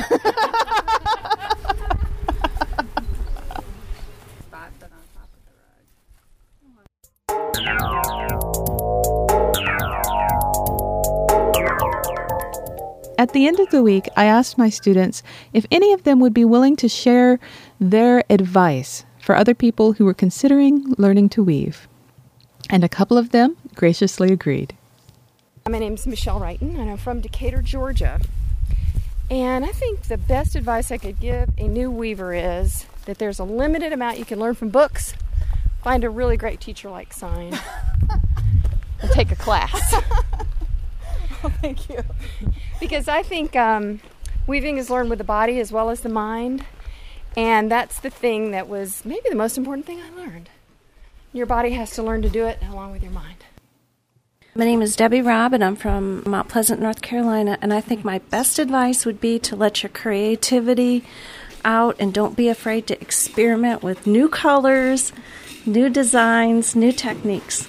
At the end of the week, I asked my students if any of them would be willing to share their advice for other people who were considering learning to weave. And a couple of them graciously agreed. My name's Michelle Wrighton, and I'm from Decatur, Georgia. And I think the best advice I could give a new weaver is that there's a limited amount you can learn from books. Find a really great teacher like Sign and take a class. Oh, thank you. Because I think weaving is learned with the body as well as the mind. And that's the thing that was maybe the most important thing I learned. Your body has to learn to do it along with your mind. My name is Debbie Robb, and I'm from Mount Pleasant, North Carolina, and I think my best advice would be to let your creativity out and don't be afraid to experiment with new colors, new designs, new techniques.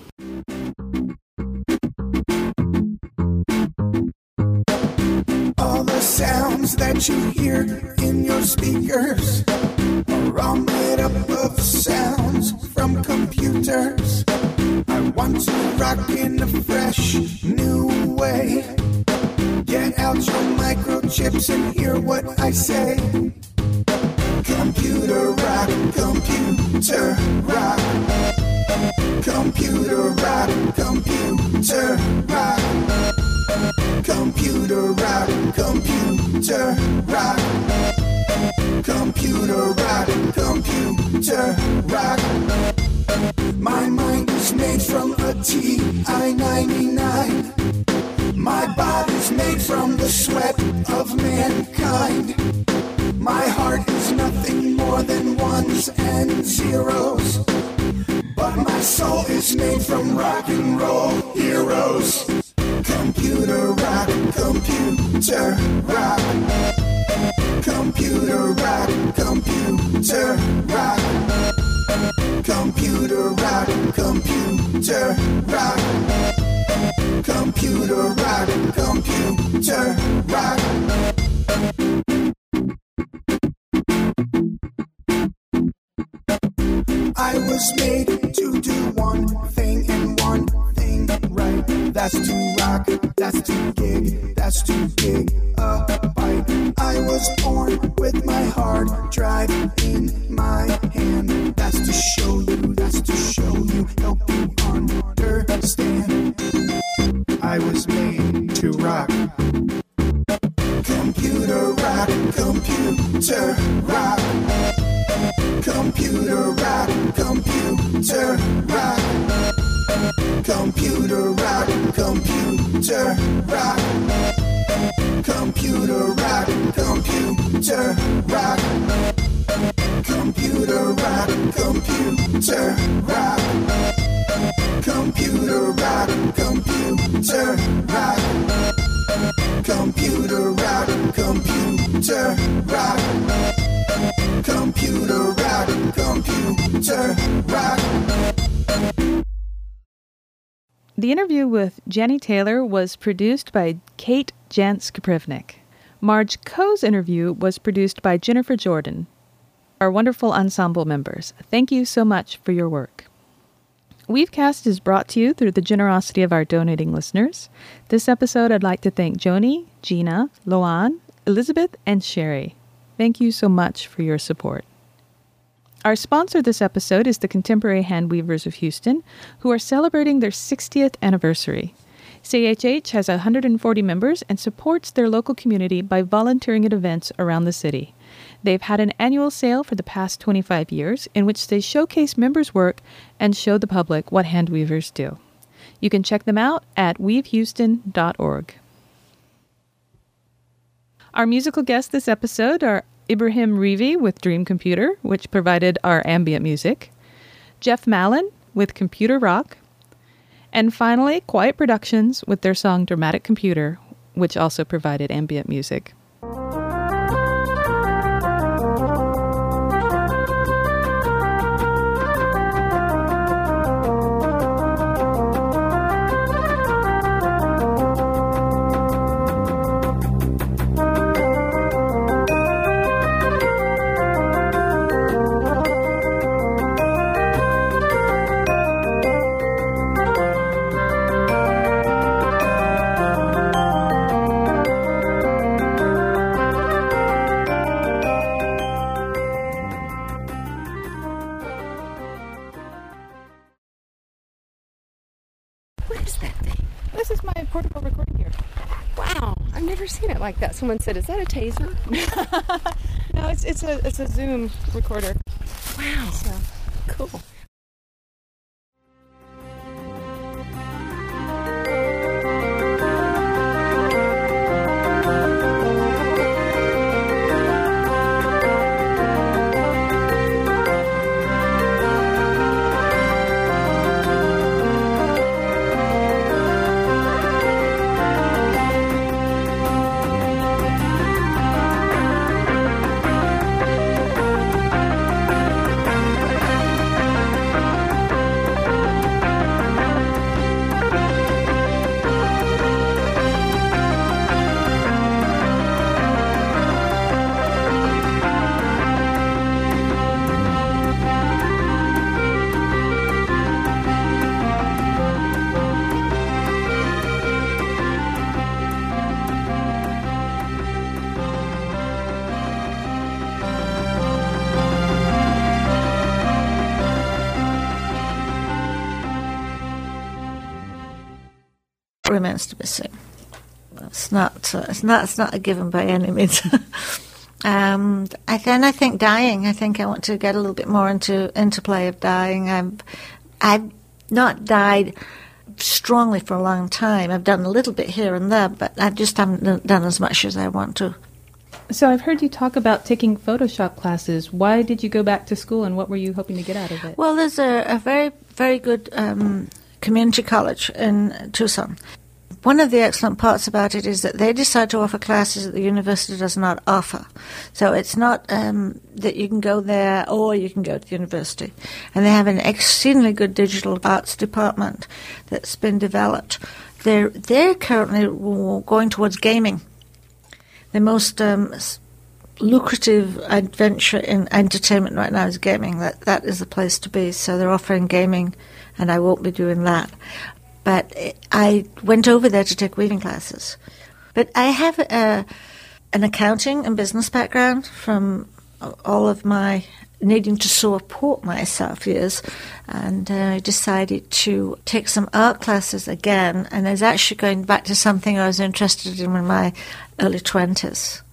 All the sounds that you hear in your speakers are all made up of sounds from computers. I want to rock in a fresh, new way. Get out your microchips and hear what I say. Computer rock, computer rock. Computer rock, computer rock. Computer rock, computer rock. Computer rock, computer rock. My mind is made from a TI-99. My body's made from the sweat of mankind. My heart is nothing more than ones and zeros. But my soul is made from rock and roll heroes. Computer rock, computer rock. Computer rock, computer rock. Computer rock, computer rock. Computer rock, computer rock. I was made to do one thing and one thing right. That's to rock, that's to gig, that's to dig a bite. I was born with my hard drive in my hand. That's to computer rock. Computer rock, computer rock. Computer rock, computer rock. Computer rock, computer rock. Computer rock, computer rock. Computer rock, computer rock. Computer rock, computer rock. Computer rock, computer rock. The interview with Jenny Taylor was produced by Kate Jantz-Kaprivnik. Marge Coe's interview was produced by Jennifer Jordan. Our wonderful ensemble members, thank you so much for your work. Weavecast is brought to you through the generosity of our donating listeners. This episode, I'd like to thank Joni, Gina, Loan, Elizabeth, and Sherry. Thank you so much for your support. Our sponsor this episode is the Contemporary Handweavers of Houston, who are celebrating their 60th anniversary. CHH has 140 members and supports their local community by volunteering at events around the city. They've had an annual sale for the past 25 years in which they showcase members' work and show the public what handweavers do. You can check them out at weavehouston.org. Our musical guests this episode are Ibrahim Rivi with Dream Computer, which provided our ambient music, Jeff Mallon with Computer Rock, and finally, Quiet Productions with their song Dramatic Computer, which also provided ambient music. Like that. Someone said, "Is that a taser?" No, it's a Zoom recorder. Wow. So cool. Remains to be seen. It's not a given by any means. I think dyeing. I think I want to get a little bit more into play of dyeing. I've not dyed strongly for a long time. I've done a little bit here and there, but I just haven't done as much as I want to. So I've heard you talk about taking Photoshop classes. Why did you go back to school, and what were you hoping to get out of it? Well, there's a very, very good community college in Tucson. One of the excellent parts about it is that they decide to offer classes that the university does not offer. So it's not that you can go there or you can go to the university. And they have an exceedingly good digital arts department that's been developed. They're currently going towards gaming. The most lucrative adventure in entertainment right now is gaming. That is the place to be. So they're offering gaming, and I won't be doing that. But I went over there to take weaving classes. But I have an accounting and business background from all of my needing to support myself years, and I decided to take some art classes again, and I was actually going back to something I was interested in my early 20s.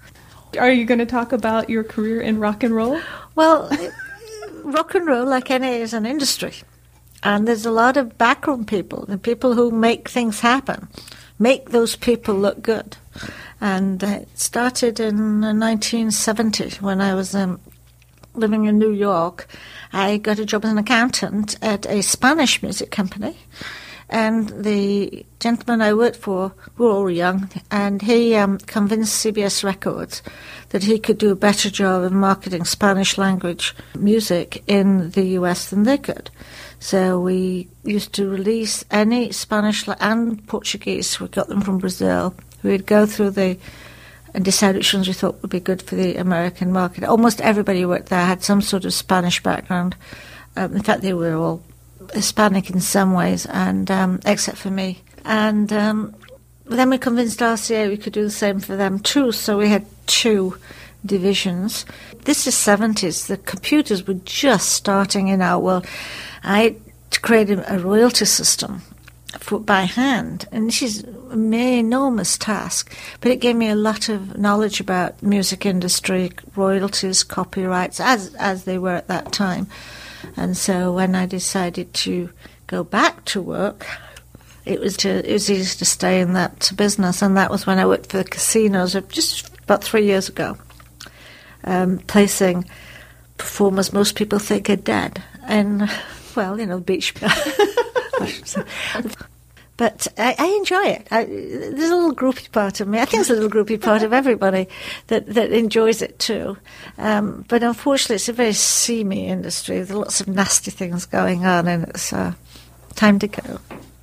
Are you going to talk about your career in rock and roll? Well, rock and roll, like any, is an industry. And there's a lot of backroom people, the people who make things happen, make those people look good. And it started in 1970 when I was living in New York. I got a job as an accountant at a Spanish music company. And the gentleman I worked for, we were all young, and he convinced CBS Records that he could do a better job of marketing Spanish language music in the US than they could. So we used to release any Spanish and Portuguese. We got them from Brazil. We'd go through and decide which ones we thought would be good for the American market. Almost everybody who worked there had some sort of Spanish background. In fact, they were all Hispanic in some ways, and except for me. And then we convinced RCA we could do the same for them too. So we had two divisions. This is 70s. The computers were just starting in our world. I created a royalty system by hand, and this is an enormous task, but it gave me a lot of knowledge about music industry, royalties, copyrights, as they were at that time. And so when I decided to go back to work, it was easy to stay in that business, and that was when I worked for the casinos just about 3 years ago, placing performers most people think are dead, and beach. But I enjoy it. There's a little groupie part of me. I think there's a little groupie part of everybody that enjoys it too. But unfortunately, it's a very seamy industry. There's lots of nasty things going on, and it's time to go.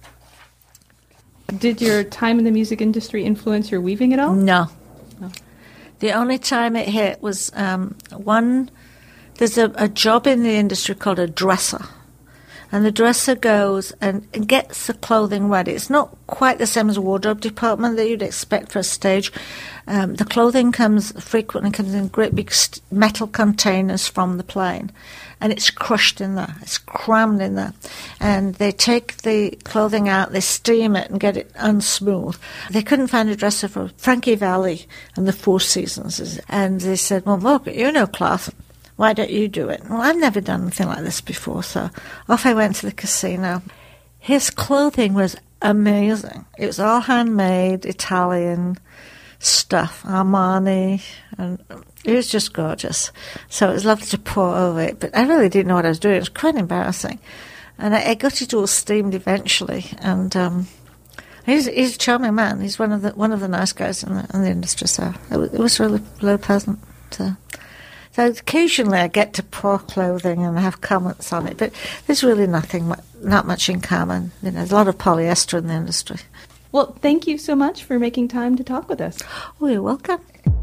Did your time in the music industry influence your weaving at all? No. The only time it hit was there's a job in the industry called a dresser. And the dresser goes and gets the clothing ready. It's not quite the same as a wardrobe department that you'd expect for a stage. The clothing frequently comes in great big metal containers from the plane. And it's crushed in there. It's crammed in there. And they take the clothing out, they steam it and get it unsmooth. They couldn't find a dresser for Frankie Valli and the Four Seasons. And they said, well, Margaret, you know cloth. Why don't you do it? Well, I've never done anything like this before, so off I went to the casino. His clothing was amazing. It was all handmade, Italian stuff, Armani, and it was just gorgeous. So it was lovely to pour over it, but I really didn't know what I was doing. It was quite embarrassing. And I got it all steamed eventually, and he's a charming man. He's one of the nice guys in the industry, so it was really pleasant to... So occasionally I get to pour clothing and have comments on it, but there's really not much in common. There's a lot of polyester in the industry. Well, thank you so much for making time to talk with us. Oh, you're welcome.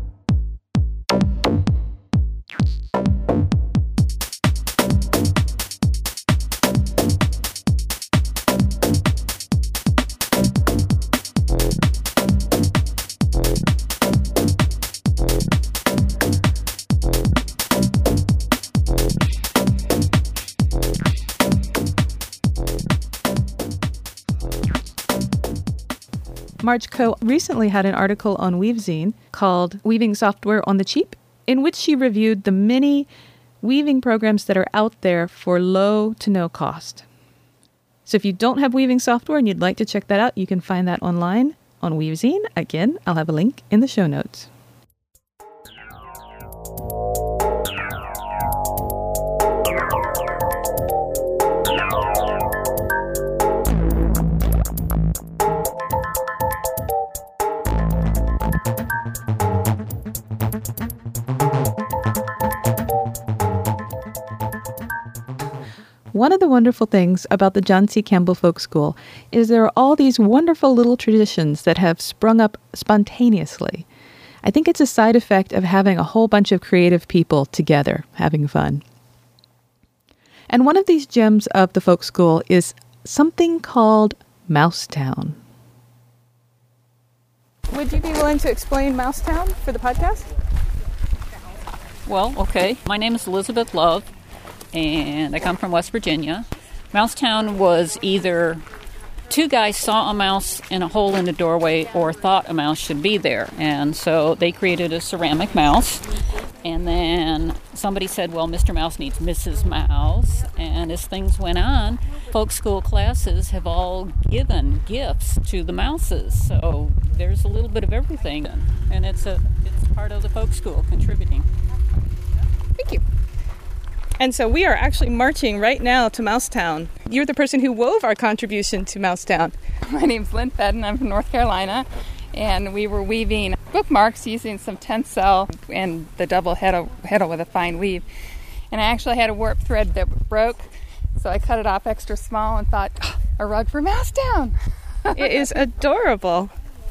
Marge Coe recently had an article on Weavzine called Weaving Software on the Cheap, in which she reviewed the many weaving programs that are out there for low to no cost. So if you don't have weaving software and you'd like to check that out, you can find that online on Weavzine. Again, I'll have a link in the show notes. One of the wonderful things about the John C. Campbell Folk School is there are all these wonderful little traditions that have sprung up spontaneously. I think it's a side effect of having a whole bunch of creative people together having fun. And one of these gems of the folk school is something called Mousetown. Would you be willing to explain Mousetown for the podcast? Well, okay. My name is Elizabeth Love, and I come from West Virginia. Mousetown was either two guys saw a mouse in a hole in a doorway or thought a mouse should be there. And so they created a ceramic mouse. And then somebody said, well, Mr. Mouse needs Mrs. Mouse. And as things went on, folk school classes have all given gifts to the mouses. So there's a little bit of everything. And it's part of the folk school contributing. Thank you. And so we are actually marching right now to Mousetown. You're the person who wove our contribution to Mousetown. My name's Lynn Fedden. I'm from North Carolina. And we were weaving bookmarks using some Tencel and the double heddle with a fine weave. And I actually had a warp thread that broke, so I cut it off extra small and thought, a rug for Mousetown. It is adorable.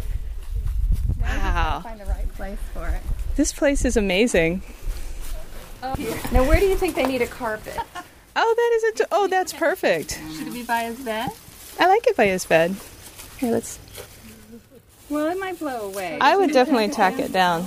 Wow. Find the right place for it. This place is amazing. Now, where do you think they need a carpet? Oh, that's perfect. Should it be by his bed? I like it by his bed. Here, let's... Well, it might blow away. I would definitely tack it down.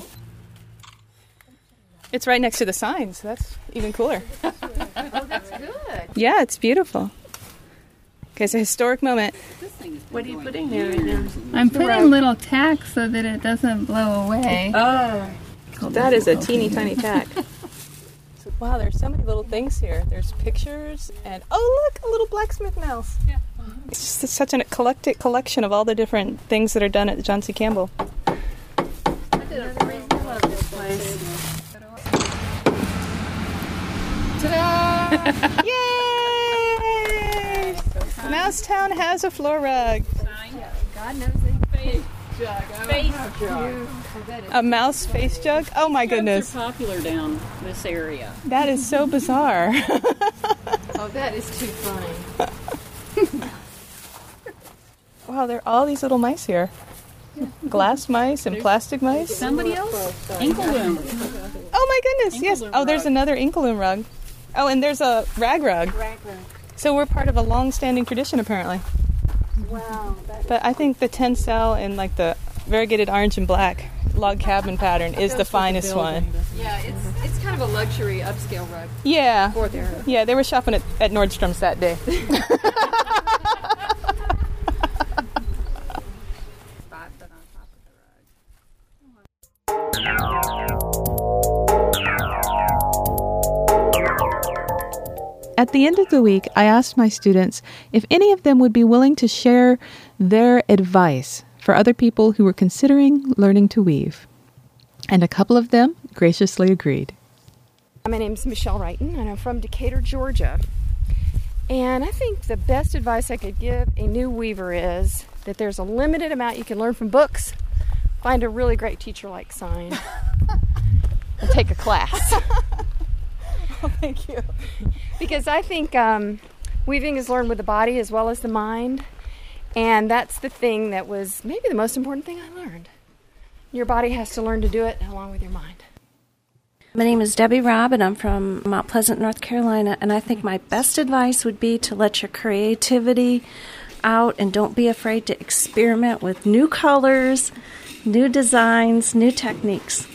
It's right next to the sign, so that's even cooler. Oh, that's good. Yeah, it's beautiful. Okay, it's a historic moment. What are you putting there right now? I'm putting little tacks so that it doesn't blow away. Oh. That is a teeny tiny tack. Wow, there's so many little things here. There's pictures and, oh look, a little blacksmith mouse. Yeah. It's just such an eclectic collection of all the different things that are done at John C. Campbell. I love this place. Ta-da! Yay! Mousetown has a floor rug. God knows they face jug. A mouse face jug? Oh my goodness. They're popular down this area. That is so bizarre. Oh, that is too funny. Wow, there are all these little mice here. Glass mice and plastic mice. Somebody else? Inkleloom. Oh my goodness, yes. Inkleloom Oh, there's rug. another Inkleloom rug. Oh, and there's a rag rug. So we're part of a long-standing tradition, apparently. Wow. But I think the Tencel and like the variegated orange and black log cabin pattern is the finest one. Yeah, it's kind of a luxury upscale rug Yeah. for there. Yeah, they were shopping at Nordstrom's that day. At the end of the week, I asked my students if any of them would be willing to share their advice for other people who were considering learning to weave. And a couple of them graciously agreed. My name's Michelle Wrighton, and I'm from Decatur, Georgia. And I think the best advice I could give a new weaver is that there's a limited amount you can learn from books. Find a really great teacher like Sign and take a class. Oh, thank you. Because I think weaving is learned with the body as well as the mind. And that's the thing that was maybe the most important thing I learned. Your body has to learn to do it along with your mind. My name is Debbie Robb, and I'm from Mount Pleasant, North Carolina, and I think my best advice would be to let your creativity out and don't be afraid to experiment with new colors, new designs, new techniques.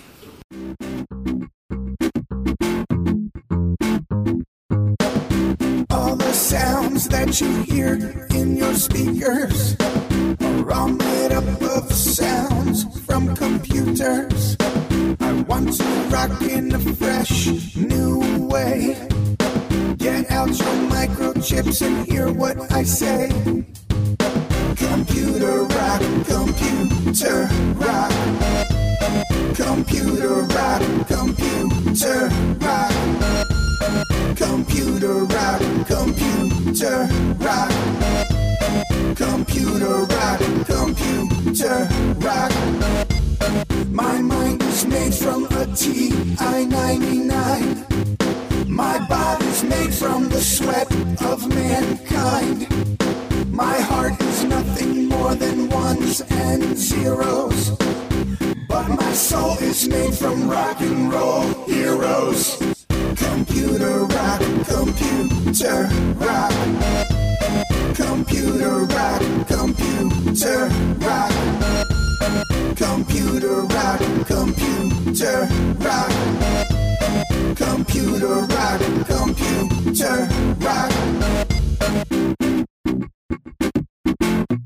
All the sounds that you hear in your speakers are all made up of sounds from computers. I want to rock in a fresh new way. Get out your microchips and hear what I say. Computer rock, computer rock. Computer rock, computer rock. Computer rock, computer rock. Computer rock, computer rock. My mind is made from a TI-99. My body's made from the sweat of mankind. My heart is nothing more than ones and zeros. But my soul is made from rock and roll heroes. Computer rock, computer rock. Computer rock, computer rock. Computer rock, computer rock. Computer rock, computer rock.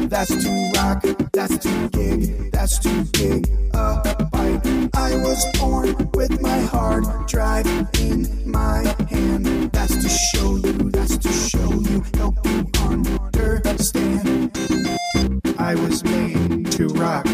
That's to rock, that's to gig, that's to big a bite. I was born with my hard drive in my hand. That's to show you, help you understand. I was made to rock.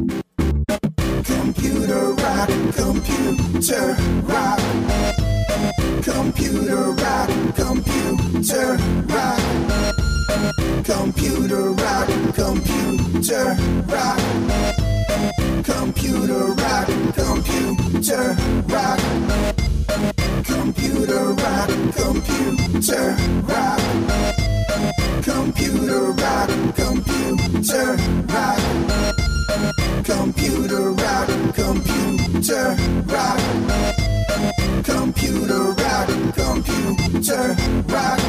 Computer rock, computer rock. Computer rock, computer rock. Computer rock, computer rock. Computer rock, computer rock. Computer rock, computer rock. Computer rock, computer rock. Computer rock, computer rock. Computer rock, computer rock.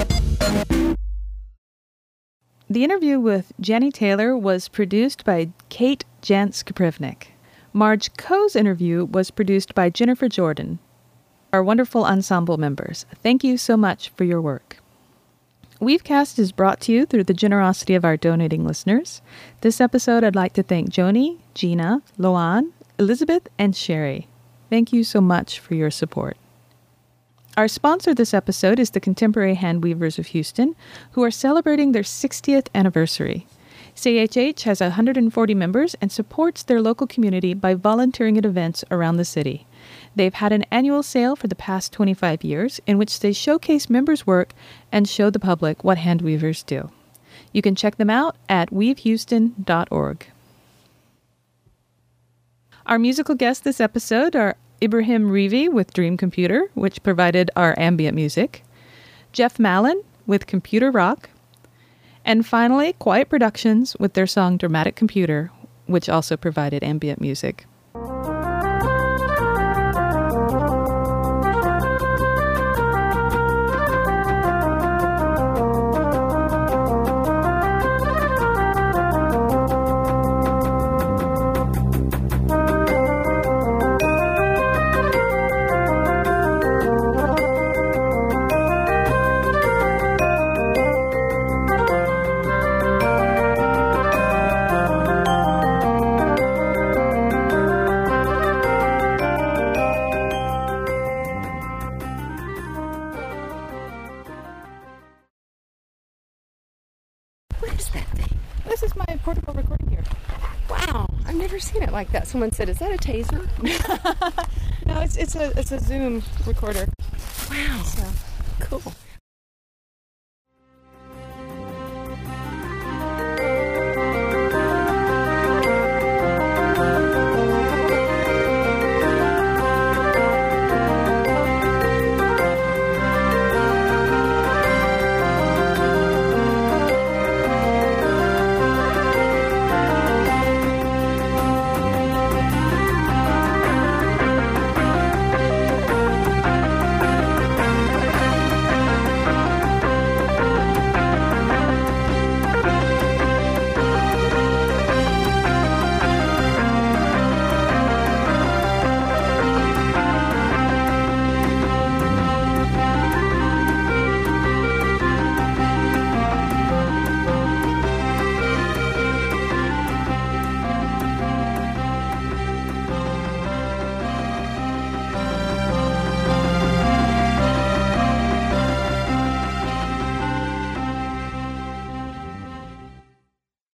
The interview with Jenny Taylor was produced by Kate Jantz-Kaprivnik. Marge Coe's interview was produced by Jennifer Jordan. Our wonderful ensemble members, thank you so much for your work. Weavecast is brought to you through the generosity of our donating listeners. This episode, I'd like to thank Joni, Gina, Loan, Elizabeth, and Sherry. Thank you so much for your support. Our sponsor this episode is the Contemporary Handweavers of Houston, who are celebrating their 60th anniversary. CHH has 140 members and supports their local community by volunteering at events around the city. They've had an annual sale for the past 25 years in which they showcase members' work and show the public what handweavers do. You can check them out at weavehouston.org. Our musical guests this episode are Ibrahim Rivi with Dream Computer, which provided our ambient music, Jeff Mallon with Computer Rock, and finally, Quiet Productions with their song Dramatic Computer, which also provided ambient music. Like that. Someone said, "Is that a taser?" No, it's a Zoom recorder. Wow, so cool.